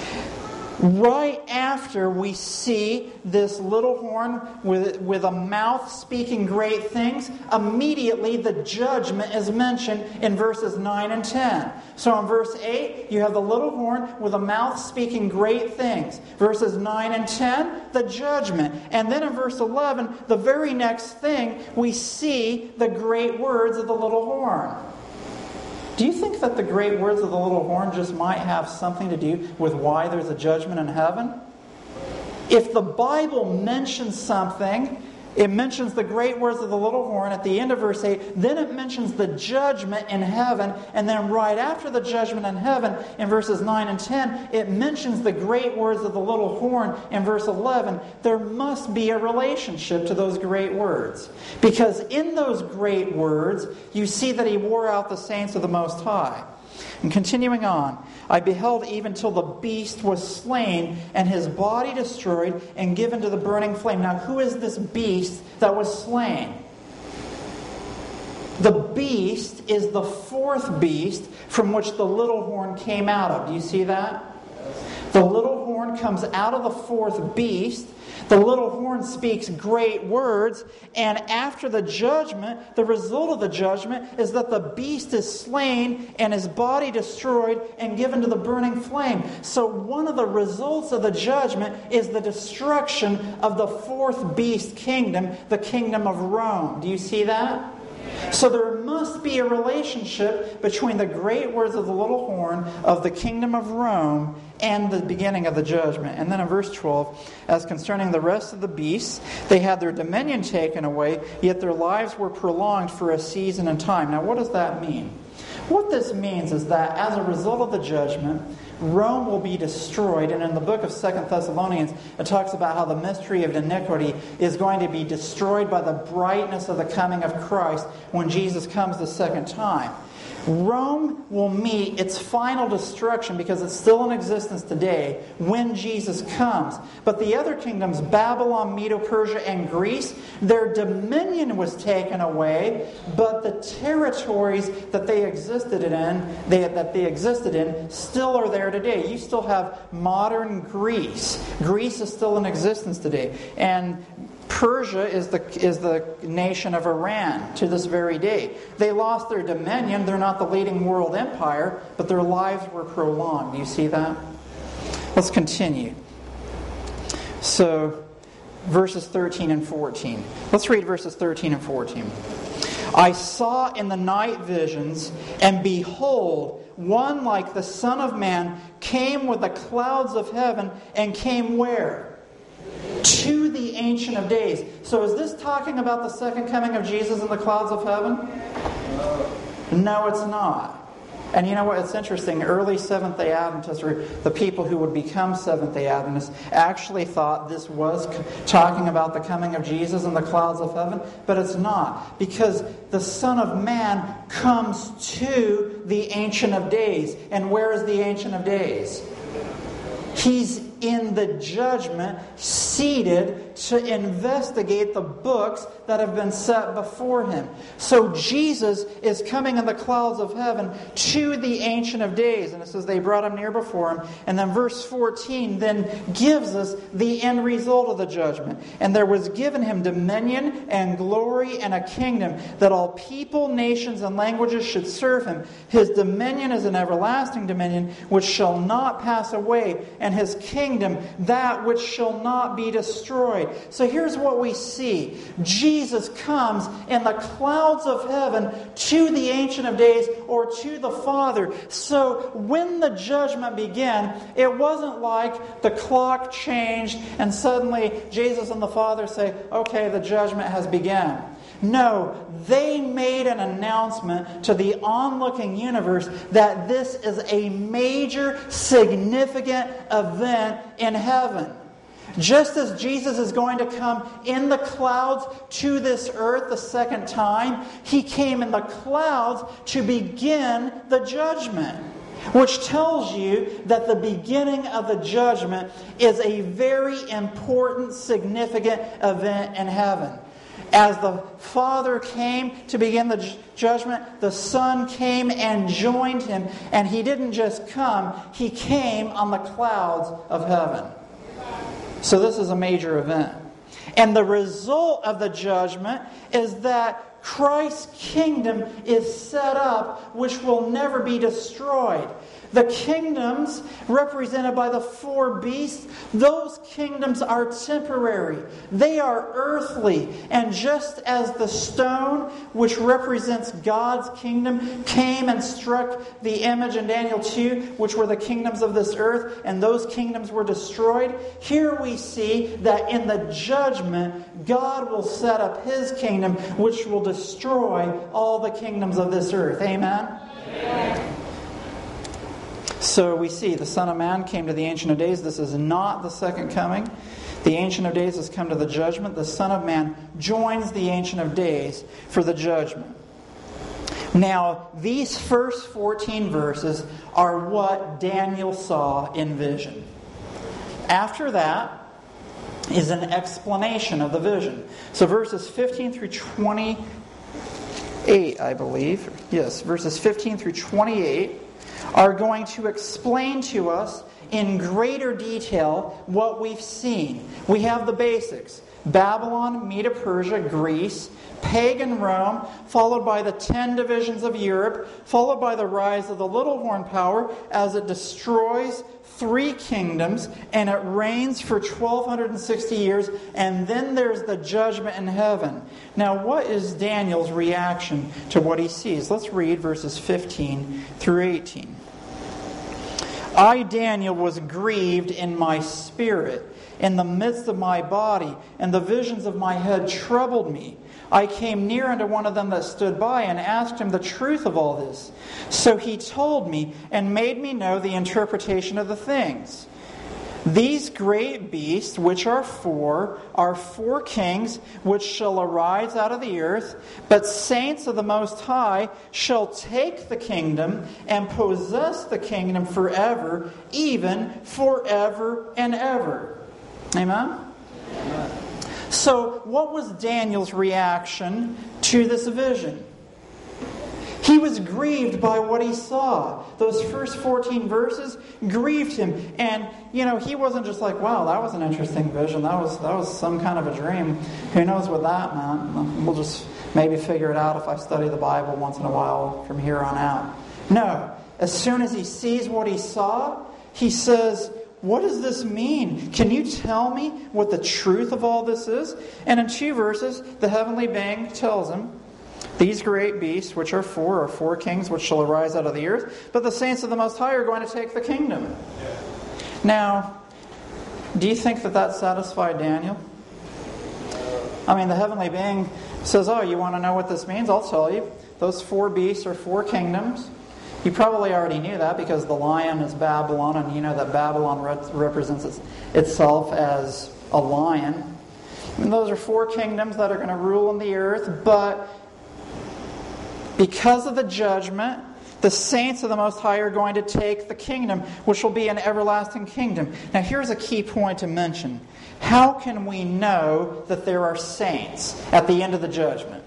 Right after we see this little horn with, with a mouth speaking great things, immediately the judgment is mentioned in verses nine and ten. So in verse eight, you have the little horn with a mouth speaking great things. Verses nine and ten, the judgment. And then in verse eleven, the very next thing, we see the great words of the little horn. Do you think that the great words of the little horn just might have something to do with why there's a judgment in heaven? If the Bible mentions something, it mentions the great words of the little horn at the end of verse eight, then it mentions the judgment in heaven, and then right after the judgment in heaven, in verses nine and ten, it mentions the great words of the little horn in verse eleven. There must be a relationship to those great words. Because in those great words, you see that He wore out the saints of the Most High. And continuing on, I beheld even till the beast was slain, and his body destroyed, and given to the burning flame. Now, who is this beast that was slain? The beast is the fourth beast from which the little horn came out of. Do you see that? The little horn comes out of the fourth beast. The little horn speaks great words, and after the judgment, the result of the judgment is that the beast is slain and his body destroyed and given to the burning flame. So one of the results of the judgment is the destruction of the fourth beast kingdom, the kingdom of Rome. Do you see that? So there must be a relationship between the great words of the little horn of the kingdom of Rome and the beginning of the judgment. And then in verse twelve, as concerning the rest of the beasts, they had their dominion taken away, yet their lives were prolonged for a season and time. Now what does that mean? What this means is that as a result of the judgment, Rome will be destroyed. And in the book of Second Thessalonians, it talks about how the mystery of iniquity is going to be destroyed by the brightness of the coming of Christ when Jesus comes the second time. Rome will meet its final destruction because it's still in existence today when Jesus comes. But the other kingdoms, Babylon, Medo-Persia, and Greece, their dominion was taken away, but the territories that they existed in, they, that they existed in, still are there today. You still have modern Greece. Greece is still in existence today. And Persia is the is the nation of Iran to this very day. They lost their dominion. They're not the leading world empire, but their lives were prolonged. Do you see that? Let's continue. So, verses thirteen and fourteen. Let's read verses thirteen and fourteen. I saw in the night visions, and behold, one like the Son of Man came with the clouds of heaven, and came where? To the Ancient of Days. So is this talking about the second coming of Jesus in the clouds of heaven? No, it's not. And you know what? It's interesting. Early Seventh-day Adventists, or the people who would become Seventh-day Adventists, actually thought this was talking about the coming of Jesus in the clouds of heaven. But it's not. Because the Son of Man comes to the Ancient of Days. And where is the Ancient of Days? He's in the judgment, seated to investigate the books that have been set before him. So Jesus is coming in the clouds of heaven to the Ancient of Days. And it says they brought him near before him. And then verse fourteen then gives us the end result of the judgment. And there was given him dominion and glory and a kingdom, that all people, nations, and languages should serve him. His dominion is an everlasting dominion which shall not pass away, and his kingdom that which shall not be destroyed. So here's what we see. Jesus comes in the clouds of heaven to the Ancient of Days, or to the Father. So when the judgment began, it wasn't like the clock changed and suddenly Jesus and the Father say, okay, the judgment has begun. No, they made an announcement to the onlooking universe that this is a major, significant event in heaven. Just as Jesus is going to come in the clouds to this earth the second time, He came in the clouds to begin the judgment. Which tells you that the beginning of the judgment is a very important, significant event in heaven. As the Father came to begin the judgment, the Son came and joined Him. And He didn't just come, He came on the clouds of heaven. So this is a major event. And the result of the judgment is that Christ's kingdom is set up, which will never be destroyed. The kingdoms represented by the four beasts, those kingdoms are temporary. They are earthly. And just as the stone, which represents God's kingdom, came and struck the image in Daniel two, which were the kingdoms of this earth, and those kingdoms were destroyed, here we see that in the judgment, God will set up His kingdom, which will destroy all the kingdoms of this earth. Amen? Amen. So we see the Son of Man came to the Ancient of Days. This is not the second coming. The Ancient of Days has come to the judgment. The Son of Man joins the Ancient of Days for the judgment. Now, these first fourteen verses are what Daniel saw in vision. After that is an explanation of the vision. So verses fifteen through twenty-eight, I believe, yes, verses fifteen through twenty-eight are going to explain to us in greater detail what we've seen. We have the basics. Babylon, Medo-Persia, Greece, pagan Rome, followed by the ten divisions of Europe, followed by the rise of the little horn power as it destroys three kingdoms, and it reigns for twelve sixty years, and then there's the judgment in heaven. Now, what is Daniel's reaction to what he sees? Let's read verses fifteen through eighteen. I, Daniel, was grieved in my spirit, in the midst of my body, and the visions of my head troubled me. I came near unto one of them that stood by, and asked him the truth of all this. So he told me, and made me know the interpretation of the things. These great beasts, which are four, are four kings, which shall arise out of the earth. But saints of the Most High shall take the kingdom, and possess the kingdom forever, even forever and ever. Amen? Amen. So, what was Daniel's reaction to this vision? He was grieved by what he saw. Those first fourteen verses grieved him. And, you know, he wasn't just like, wow, that was an interesting vision. That was that was some kind of a dream. Who knows what that meant? We'll just maybe figure it out if I study the Bible once in a while from here on out. No. As soon as he sees what he saw, he says, what does this mean? Can you tell me what the truth of all this is? And in two verses, the heavenly being tells him, these great beasts, which are four, are four kings which shall arise out of the earth, but the saints of the Most High are going to take the kingdom. Yeah. Now, do you think that that satisfied Daniel? I mean, the heavenly being says, oh, you want to know what this means? I'll tell you. Those four beasts are four kingdoms. You probably already knew that because the lion is Babylon, and you know that Babylon re- represents its, itself as a lion. And those are four kingdoms that are going to rule on the earth, but because of the judgment, the saints of the Most High are going to take the kingdom, which will be an everlasting kingdom. Now, here's a key point to mention. How can we know that there are saints at the end of the judgment?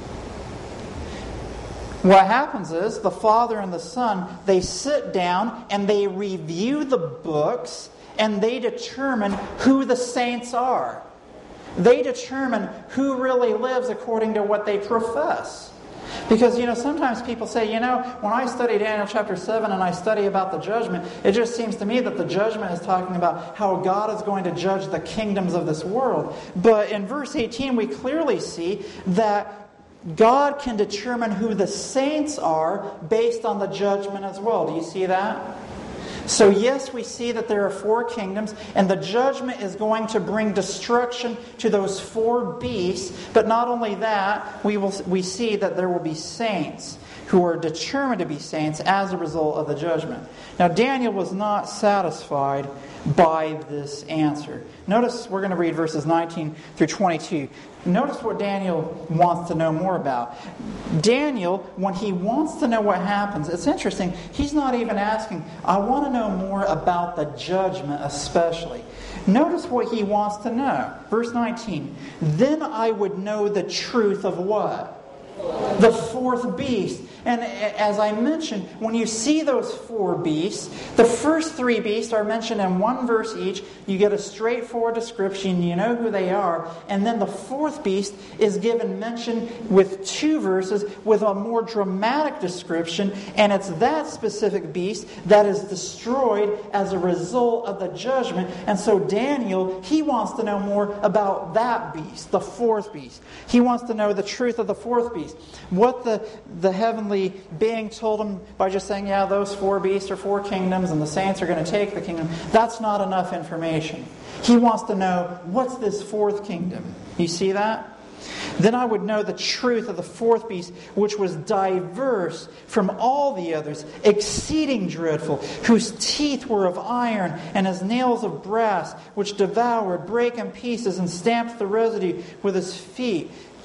What happens is the Father and the Son, they sit down and they review the books and they determine who the saints are. They determine who really lives according to what they profess. Because, you know, sometimes people say, you know, when I study Daniel chapter seven and I study about the judgment, it just seems to me that the judgment is talking about how God is going to judge the kingdoms of this world. But in verse eighteen, we clearly see that God can determine who the saints are based on the judgment as well. Do you see that? So yes, we see that there are four kingdoms, and the judgment is going to bring destruction to those four beasts. But not only that, we will we see that there will be saints who are determined to be saints as a result of the judgment. Now, Daniel was not satisfied by this answer. Notice we're going to read verses nineteen through twenty-two. Notice what Daniel wants to know more about. Daniel, when he wants to know what happens, it's interesting. He's not even asking, I want to know more about the judgment especially. Notice what he wants to know. Verse nineteen. Then I would know the truth of what? The fourth beast. And as I mentioned, when you see those four beasts, the first three beasts are mentioned in one verse each. You get a straightforward description. You know who they are. And then the fourth beast is given mention with two verses with a more dramatic description. And it's that specific beast that is destroyed as a result of the judgment. And so Daniel, he wants to know more about that beast, the fourth beast. He wants to know the truth of the fourth beast. What the, the heavenly being told him by just saying, yeah, those four beasts are four kingdoms and the saints are going to take the kingdom. That's not enough information. He wants to know, what's this fourth kingdom? You see that? Then I would know the truth of the fourth beast, which was diverse from all the others, exceeding dreadful, whose teeth were of iron, and his nails of brass, which devoured, brake in pieces, and stamped the residue with his feet.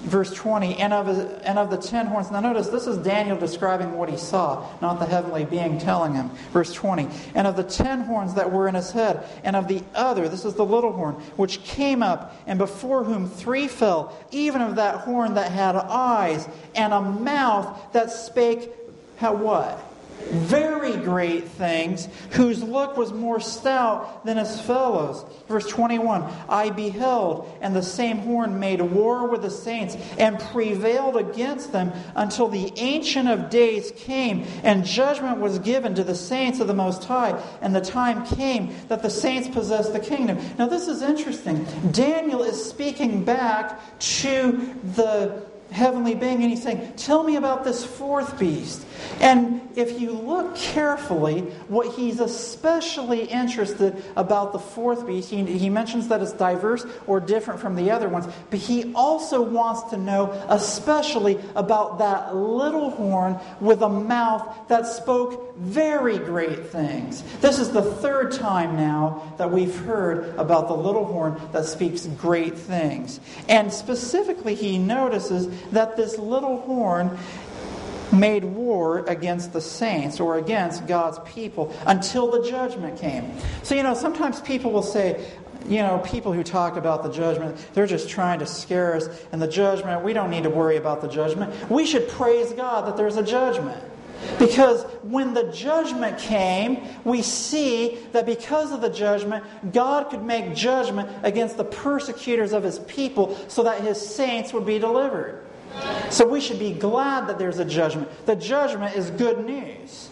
verse twenty, and of, and of the ten horns. Now notice, this is Daniel describing what he saw, not the heavenly being telling him. Verse twenty, and of the ten horns that were in his head, and of the other, this is the little horn, which came up, and before whom three fell, even of that horn that had eyes, and a mouth that spake, how what? Very great things, whose look was more stout than his fellows. Verse twenty-one, I beheld, and the same horn made war with the saints, and prevailed against them, until the Ancient of Days came, and judgment was given to the saints of the Most High, and the time came that the saints possessed the kingdom. Now this is interesting. Daniel is speaking back to the heavenly being, and he's saying, tell me about this fourth beast. And if you look carefully, what he's especially interested about the fourth beast, he, he mentions that it's diverse or different from the other ones, but he also wants to know especially about that little horn with a mouth that spoke very great things. This is the third time now that we've heard about the little horn that speaks great things. And specifically, he notices that this little horn made war against the saints or against God's people until the judgment came. So, you know, sometimes people will say, you know, people who talk about the judgment, they're just trying to scare us. And the judgment, we don't need to worry about the judgment. We should praise God that there's a judgment. Because when the judgment came, we see that because of the judgment, God could make judgment against the persecutors of His people so that His saints would be delivered. So we should be glad that there's a judgment. The judgment is good news.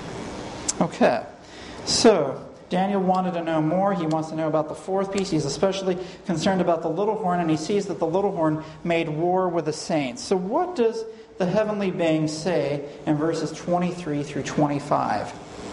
Okay, so Daniel wanted to know more. He wants to know about the fourth beast. He's especially concerned about the little horn, and he sees that the little horn made war with the saints. So what does the heavenly being say in verses twenty-three through twenty-five?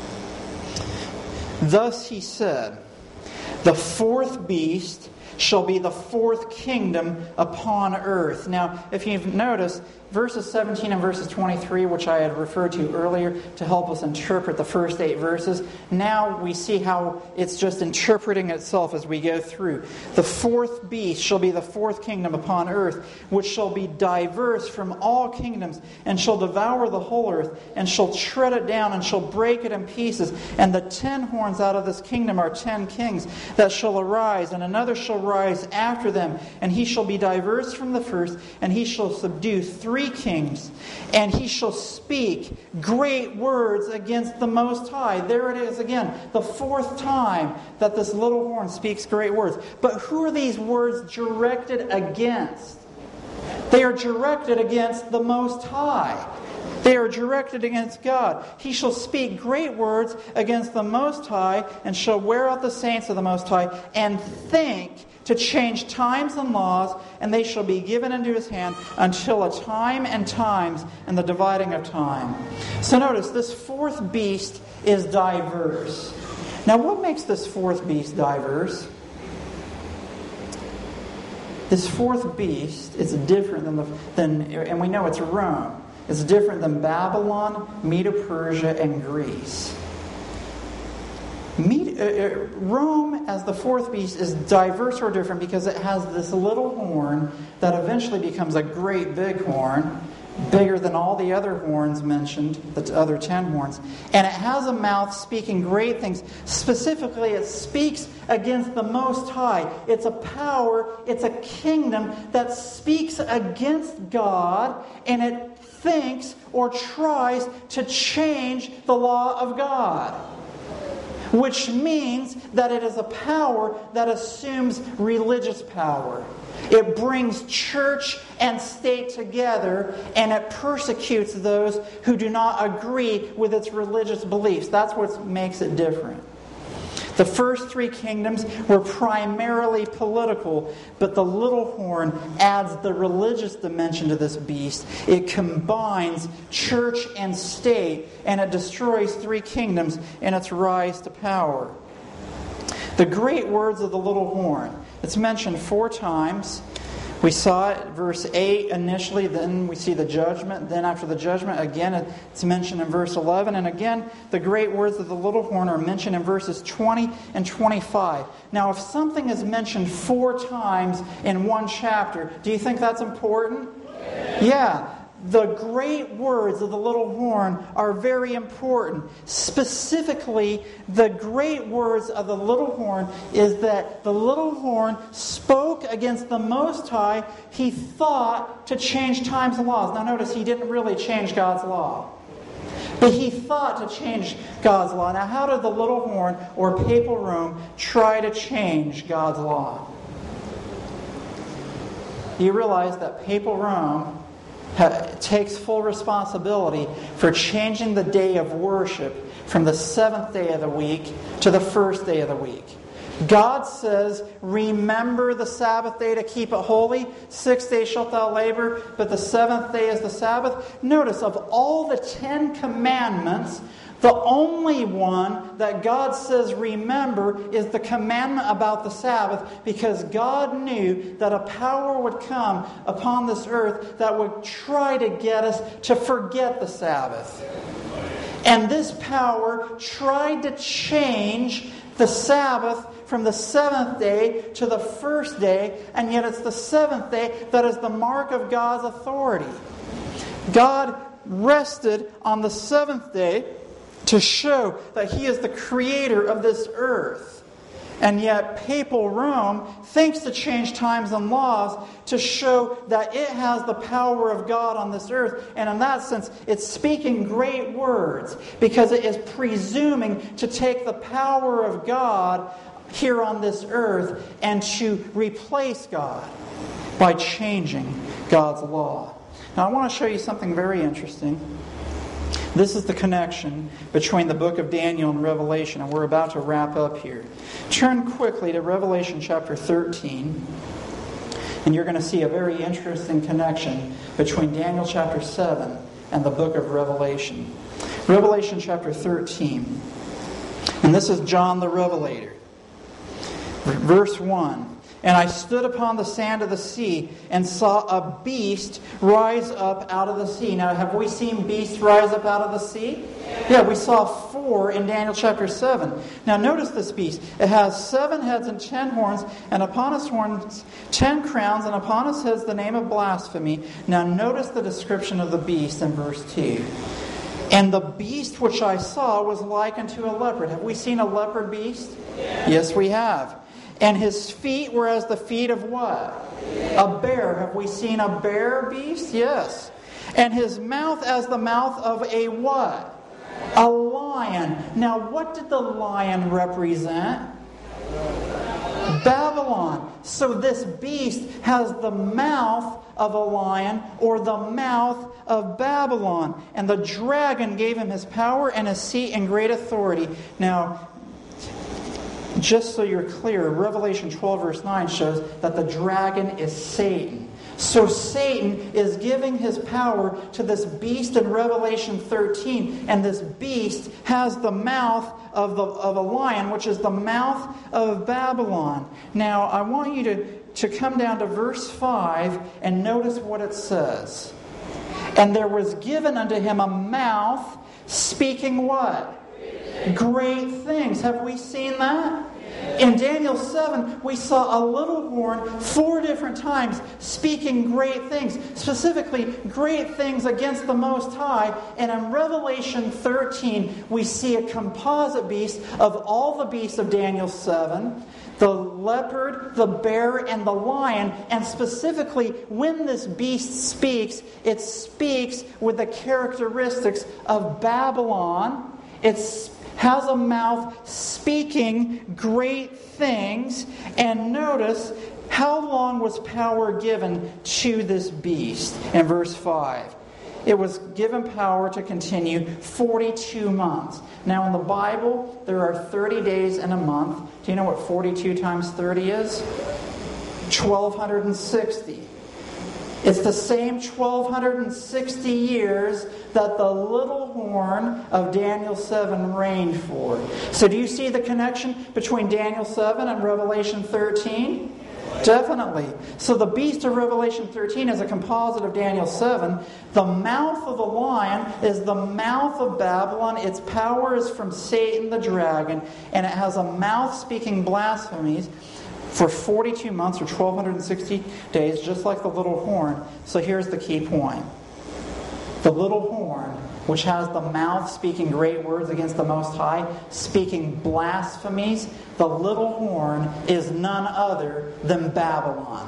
Thus he said, the fourth beast shall be the fourth kingdom upon earth. Now, if you've noticed, verses seventeen and verses twenty-three, which I had referred to earlier to help us interpret the first eight verses, now we see how it's just interpreting itself as we go through. The fourth beast shall be the fourth kingdom upon earth, which shall be diverse from all kingdoms, and shall devour the whole earth, and shall tread it down, and shall break it in pieces. And the ten horns out of this kingdom are ten kings that shall arise, and another shall rise after them, and he shall be diverse from the first, and he shall subdue three kings, and he shall speak great words against the Most High. There it is again, the fourth time that this little horn speaks great words. But who are these words directed against? They are directed against the Most High. They are directed against God. He shall speak great words against the Most High, and shall wear out the saints of the Most High, and think to change times and laws, and they shall be given into his hand until a time and times and the dividing of time. So notice, this fourth beast is diverse. Now, what makes this fourth beast diverse? This fourth beast is different than, the, than and we know it's Rome. It's different than Babylon, Medo-Persia, and Greece. Rome, as the fourth beast, is diverse or different because it has this little horn that eventually becomes a great big horn, bigger than all the other horns mentioned, the other ten horns. And it has a mouth speaking great things. Specifically, it speaks against the Most High. It's a power, it's a kingdom that speaks against God, and it thinks or tries to change the law of God. Which means that it is a power that assumes religious power. It brings church and state together, and it persecutes those who do not agree with its religious beliefs. That's what makes it different. The first three kingdoms were primarily political, but the little horn adds the religious dimension to this beast. It combines church and state, and it destroys three kingdoms in its rise to power. The great words of the little horn. It's mentioned four times. We saw it, verse eight initially, then we see the judgment. Then after the judgment, again, it's mentioned in verse eleven. And again, the great words of the little horn are mentioned in verses twenty and twenty-five. Now, if something is mentioned four times in one chapter, do you think that's important? Yeah. yeah. The great words of the little horn are very important. Specifically, the great words of the little horn is that the little horn spoke against the Most High. He thought to change times and laws. Now notice, he didn't really change God's law. But he thought to change God's law. Now how did the little horn or papal Rome try to change God's law? You realize that papal Rome takes full responsibility for changing the day of worship from the seventh day of the week to the first day of the week. God says, remember the Sabbath day to keep it holy. Six days shalt thou labor, but the seventh day is the Sabbath. Notice, of all the Ten Commandments, the only one that God says remember is the commandment about the Sabbath, because God knew that a power would come upon this earth that would try to get us to forget the Sabbath. And this power tried to change the Sabbath from the seventh day to the first day, and yet it's the seventh day that is the mark of God's authority. God rested on the seventh day to show that He is the creator of this earth. And yet papal Rome thinks to change times and laws to show that it has the power of God on this earth. And in that sense, it's speaking great words because it is presuming to take the power of God here on this earth and to replace God by changing God's law. Now I want to show you something very interesting. This is the connection between the book of Daniel and Revelation, and we're about to wrap up here. Turn quickly to Revelation chapter thirteen, and you're going to see a very interesting connection between Daniel chapter seven and the book of Revelation. Revelation chapter thirteen, and this is John the Revelator. Verse one. And I stood upon the sand of the sea and saw a beast rise up out of the sea. Now, have we seen beasts rise up out of the sea? Yeah, we saw four in Daniel chapter seven. Now, notice this beast. It has seven heads and ten horns, and upon its horns ten crowns, and upon its heads the name of blasphemy. Now, notice the description of the beast in verse two. And the beast which I saw was like unto a leopard. Have we seen a leopard beast? Yes, we have. And his feet were as the feet of what? A bear. Have we seen a bear beast? Yes. And his mouth as the mouth of a what? A lion. Now, what did the lion represent? Babylon. So this beast has the mouth of a lion, or the mouth of Babylon. And the dragon gave him his power and his seat and great authority. Now, just so you're clear, Revelation twelve verse nine shows that the dragon is Satan. So Satan is giving his power to this beast in Revelation thirteen. And this beast has the mouth of, the, of a lion, which is the mouth of Babylon. Now, I want you to, to come down to verse five and notice what it says. And there was given unto him a mouth speaking what? Great things. Have we seen that? In Daniel seven, we saw a little horn four different times speaking great things. Specifically, great things against the Most High. And in Revelation thirteen, we see a composite beast of all the beasts of Daniel seven. The leopard, the bear, and the lion. And specifically, when this beast speaks, it speaks with the characteristics of Babylon. It's has a mouth speaking great things. And notice, how long was power given to this beast? In verse five. It was given power to continue forty-two months. Now in the Bible, there are thirty days in a month. Do you know what forty-two times thirty is? twelve sixty. It's the same twelve sixty years that the little horn of Daniel seven reigned for. So do you see the connection between Daniel seven and Revelation thirteen? Definitely. So the beast of Revelation thirteen is a composite of Daniel seven. The mouth of the lion is the mouth of Babylon. Its power is from Satan the dragon, and it has a mouth speaking blasphemies for forty-two months or twelve sixty days, just like the little horn. So here's the key point. The little horn, which has the mouth speaking great words against the Most High, speaking blasphemies, the little horn is none other than Babylon.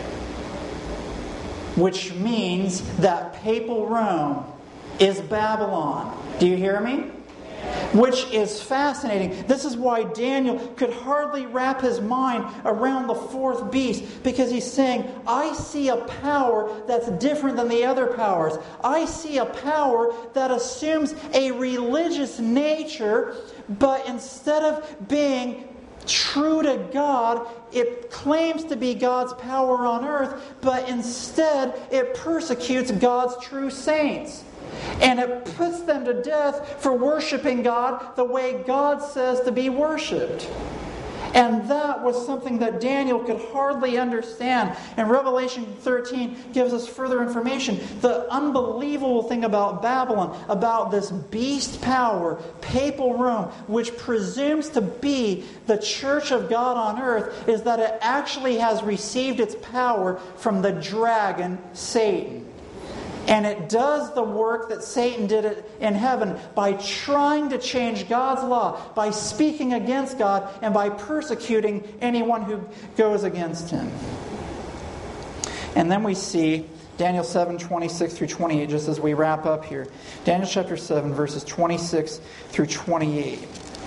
Which means that papal Rome is Babylon. Do you hear me? Which is fascinating. This is why Daniel could hardly wrap his mind around the fourth beast, because he's saying, I see a power that's different than the other powers. I see a power that assumes a religious nature, but instead of being true to God, it claims to be God's power on earth, but instead it persecutes God's true saints. And it puts them to death for worshiping God the way God says to be worshipped. And that was something that Daniel could hardly understand. And Revelation thirteen gives us further information. The unbelievable thing about Babylon, about this beast power, papal Rome, which presumes to be the church of God on earth, is that it actually has received its power from the dragon, Satan. And it does the work that Satan did in heaven by trying to change God's law, by speaking against God, and by persecuting anyone who goes against him. And then we see Daniel seven, twenty-six through twenty-eight, just as we wrap up here. Daniel chapter seven, verses twenty-six through twenty-eight.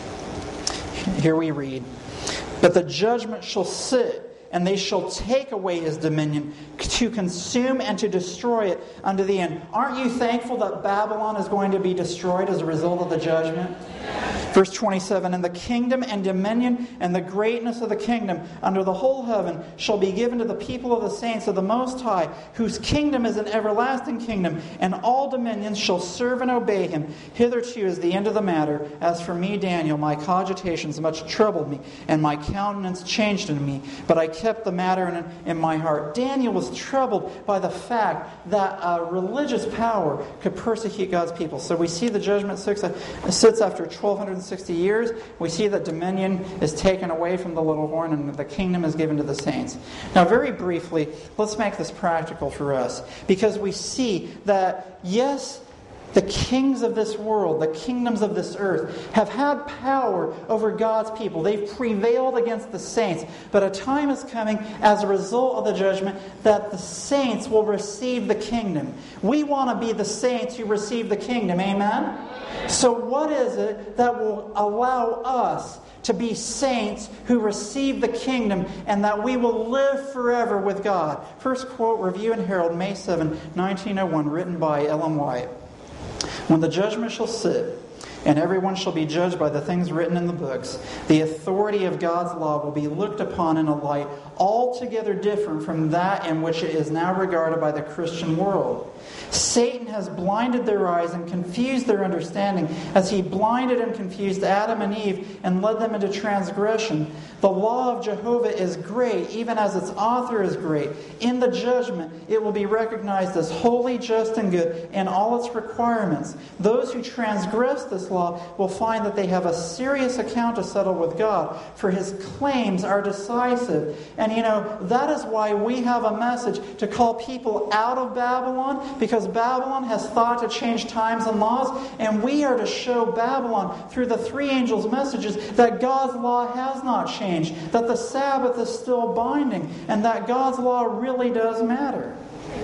Here we read, "But the judgment shall sit, and they shall take away his dominion, to consume and to destroy it unto the end." Aren't you thankful that Babylon is going to be destroyed as a result of the judgment? Verse twenty-seven, "And the kingdom and dominion and the greatness of the kingdom under the whole heaven shall be given to the people of the saints of the Most High, whose kingdom is an everlasting kingdom, and all dominions shall serve and obey him. Hitherto is the end of the matter. As for me, Daniel, my cogitations much troubled me, and my countenance changed in me, but I kept the matter in, in my heart." Daniel was troubled by the fact that a religious power could persecute God's people. So we see the judgment sits after twelve sixty years. We see that dominion is taken away from the little horn and the kingdom is given to the saints. Now, very briefly, let's make this practical for us, because we see that, yes, the kings of this world, the kingdoms of this earth, have had power over God's people. They've prevailed against the saints. But a time is coming as a result of the judgment that the saints will receive the kingdom. We want to be the saints who receive the kingdom. Amen? So what is it that will allow us to be saints who receive the kingdom, and that we will live forever with God? First quote, Review and Herald, May seventh, nineteen oh one, written by Ellen White. "When the judgment shall sit, and everyone shall be judged by the things written in the books, the authority of God's law will be looked upon in a light altogether different from that in which it is now regarded by the Christian world. Satan has blinded their eyes and confused their understanding, as he blinded and confused Adam and Eve and led them into transgression. The law of Jehovah is great, even as its author is great. In the judgment, it will be recognized as holy, just, and good in all its requirements. Those who transgress this law will find that they have a serious account to settle with God, for his claims are decisive." And you know, that is why we have a message to call people out of Babylon, because Babylon has thought to change times and laws, and we are to show Babylon through the three angels' messages that God's law has not changed, that the Sabbath is still binding, and that God's law really does matter.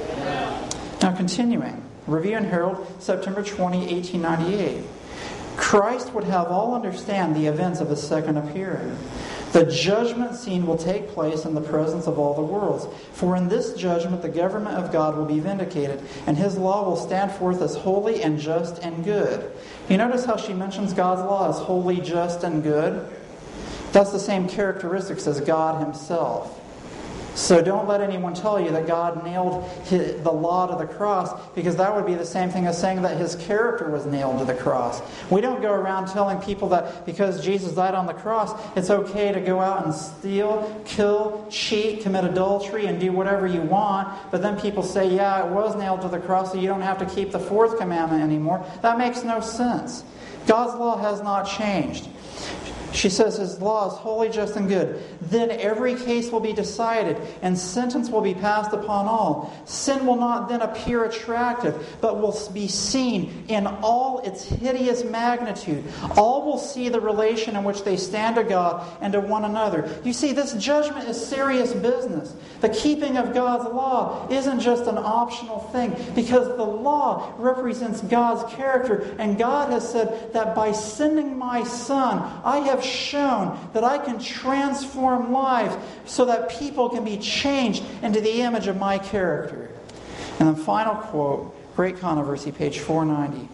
Now, continuing, Review and Herald, September twentieth, eighteen ninety-eight. "Christ would have all understand the events of his second appearing. The judgment scene will take place in the presence of all the worlds. For in this judgment the government of God will be vindicated, and his law will stand forth as holy and just and good." You notice how she mentions God's law as holy, just, and good? That's the same characteristics as God himself. So don't let anyone tell you that God nailed his, the law to the cross, because that would be the same thing as saying that His character was nailed to the cross. We don't go around telling people that because Jesus died on the cross, it's okay to go out and steal, kill, cheat, commit adultery, and do whatever you want. But then people say, yeah, it was nailed to the cross, so you don't have to keep the fourth commandment anymore. That makes no sense. God's law has not changed. She says His law is holy, just, and good. Then every case will be decided, and sentence will be passed upon all. Sin will not then appear attractive, but will be seen in all its hideous magnitude. All will see the relation in which they stand to God and to one another. You see, this judgment is serious business. The keeping of God's law isn't just an optional thing, because the law represents God's character, and God has said that by sending my Son, I have shown that I can transform lives so that people can be changed into the image of my character. And then final quote, Great Controversy, page four ninety.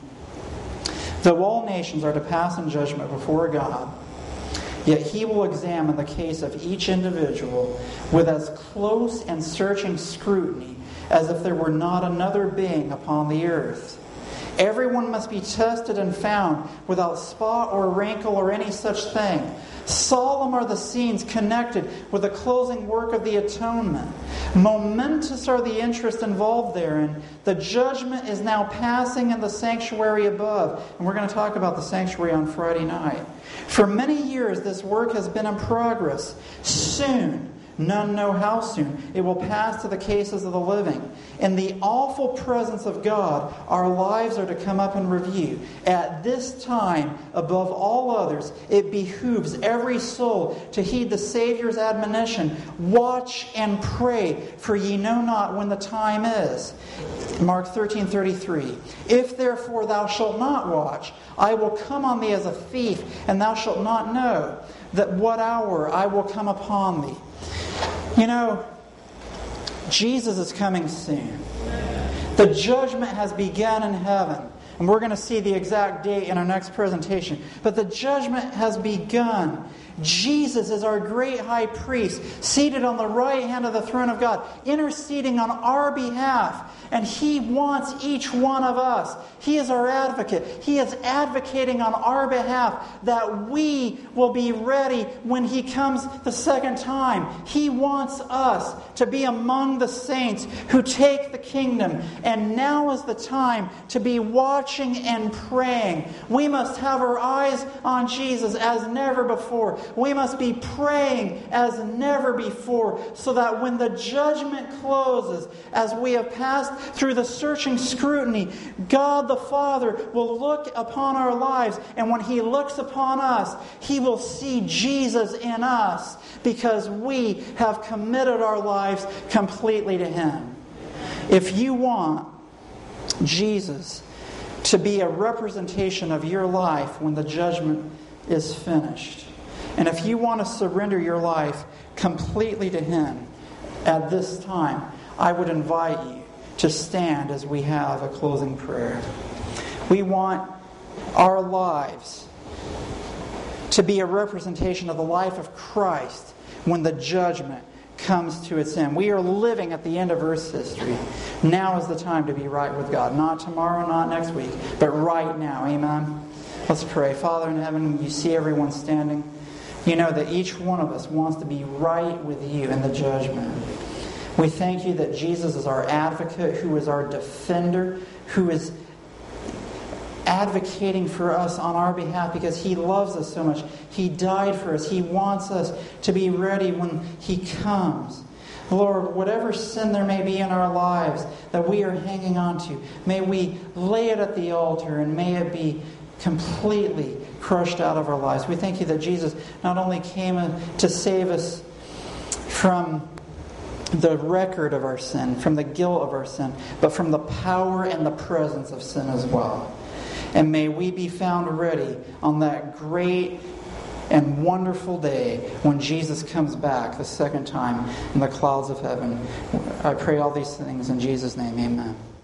Though all nations are to pass in judgment before God, yet He will examine the case of each individual with as close and searching scrutiny as if there were not another being upon the earth. Everyone must be tested and found without spot or wrinkle or any such thing. Solemn are the scenes connected with the closing work of the atonement. Momentous are the interests involved therein. The judgment is now passing in the sanctuary above. And we're going to talk about the sanctuary on Friday night. For many years this work has been in progress. Soon, none know how soon, it will pass to the cases of the living. In the awful presence of God, our lives are to come up in review. At this time, above all others, it behooves every soul to heed the Savior's admonition, watch and pray, for ye know not when the time is. Mark thirteen thirty-three. If therefore thou shalt not watch, I will come on thee as a thief, and thou shalt not know that what hour I will come upon thee. You know, Jesus is coming soon. The judgment has begun in heaven. And we're going to see the exact date in our next presentation. But the judgment has begun. Jesus is our great high priest, seated on the right hand of the throne of God, interceding on our behalf. And He wants each one of us. He is our advocate. He is advocating on our behalf that we will be ready when He comes the second time. He wants us to be among the saints who take the kingdom. And now is the time to be watching and praying. We must have our eyes on Jesus as never before. We must be praying as never before, so that when the judgment closes, as we have passed through the searching scrutiny, God the Father will look upon our lives, and when He looks upon us, He will see Jesus in us, because we have committed our lives completely to Him. If you want Jesus to be a representation of your life when the judgment is finished, and if you want to surrender your life completely to Him at this time, I would invite you to stand as we have a closing prayer. We want our lives to be a representation of the life of Christ when the judgment comes to its end. We are living at the end of Earth's history. Now is the time to be right with God. Not tomorrow, not next week, but right now. Amen? Let's pray. Father in heaven, you see everyone standing. You know that each one of us wants to be right with you in the judgment. We thank you that Jesus is our advocate, who is our defender, who is advocating for us on our behalf because He loves us so much. He died for us. He wants us to be ready when He comes. Lord, whatever sin there may be in our lives that we are hanging on to, may we lay it at the altar, and may it be completely crushed out of our lives. We thank you that Jesus not only came to save us from the record of our sin, from the guilt of our sin, but from the power and the presence of sin as well. And may we be found ready on that great and wonderful day when Jesus comes back the second time in the clouds of heaven. I pray all these things in Jesus' name. Amen.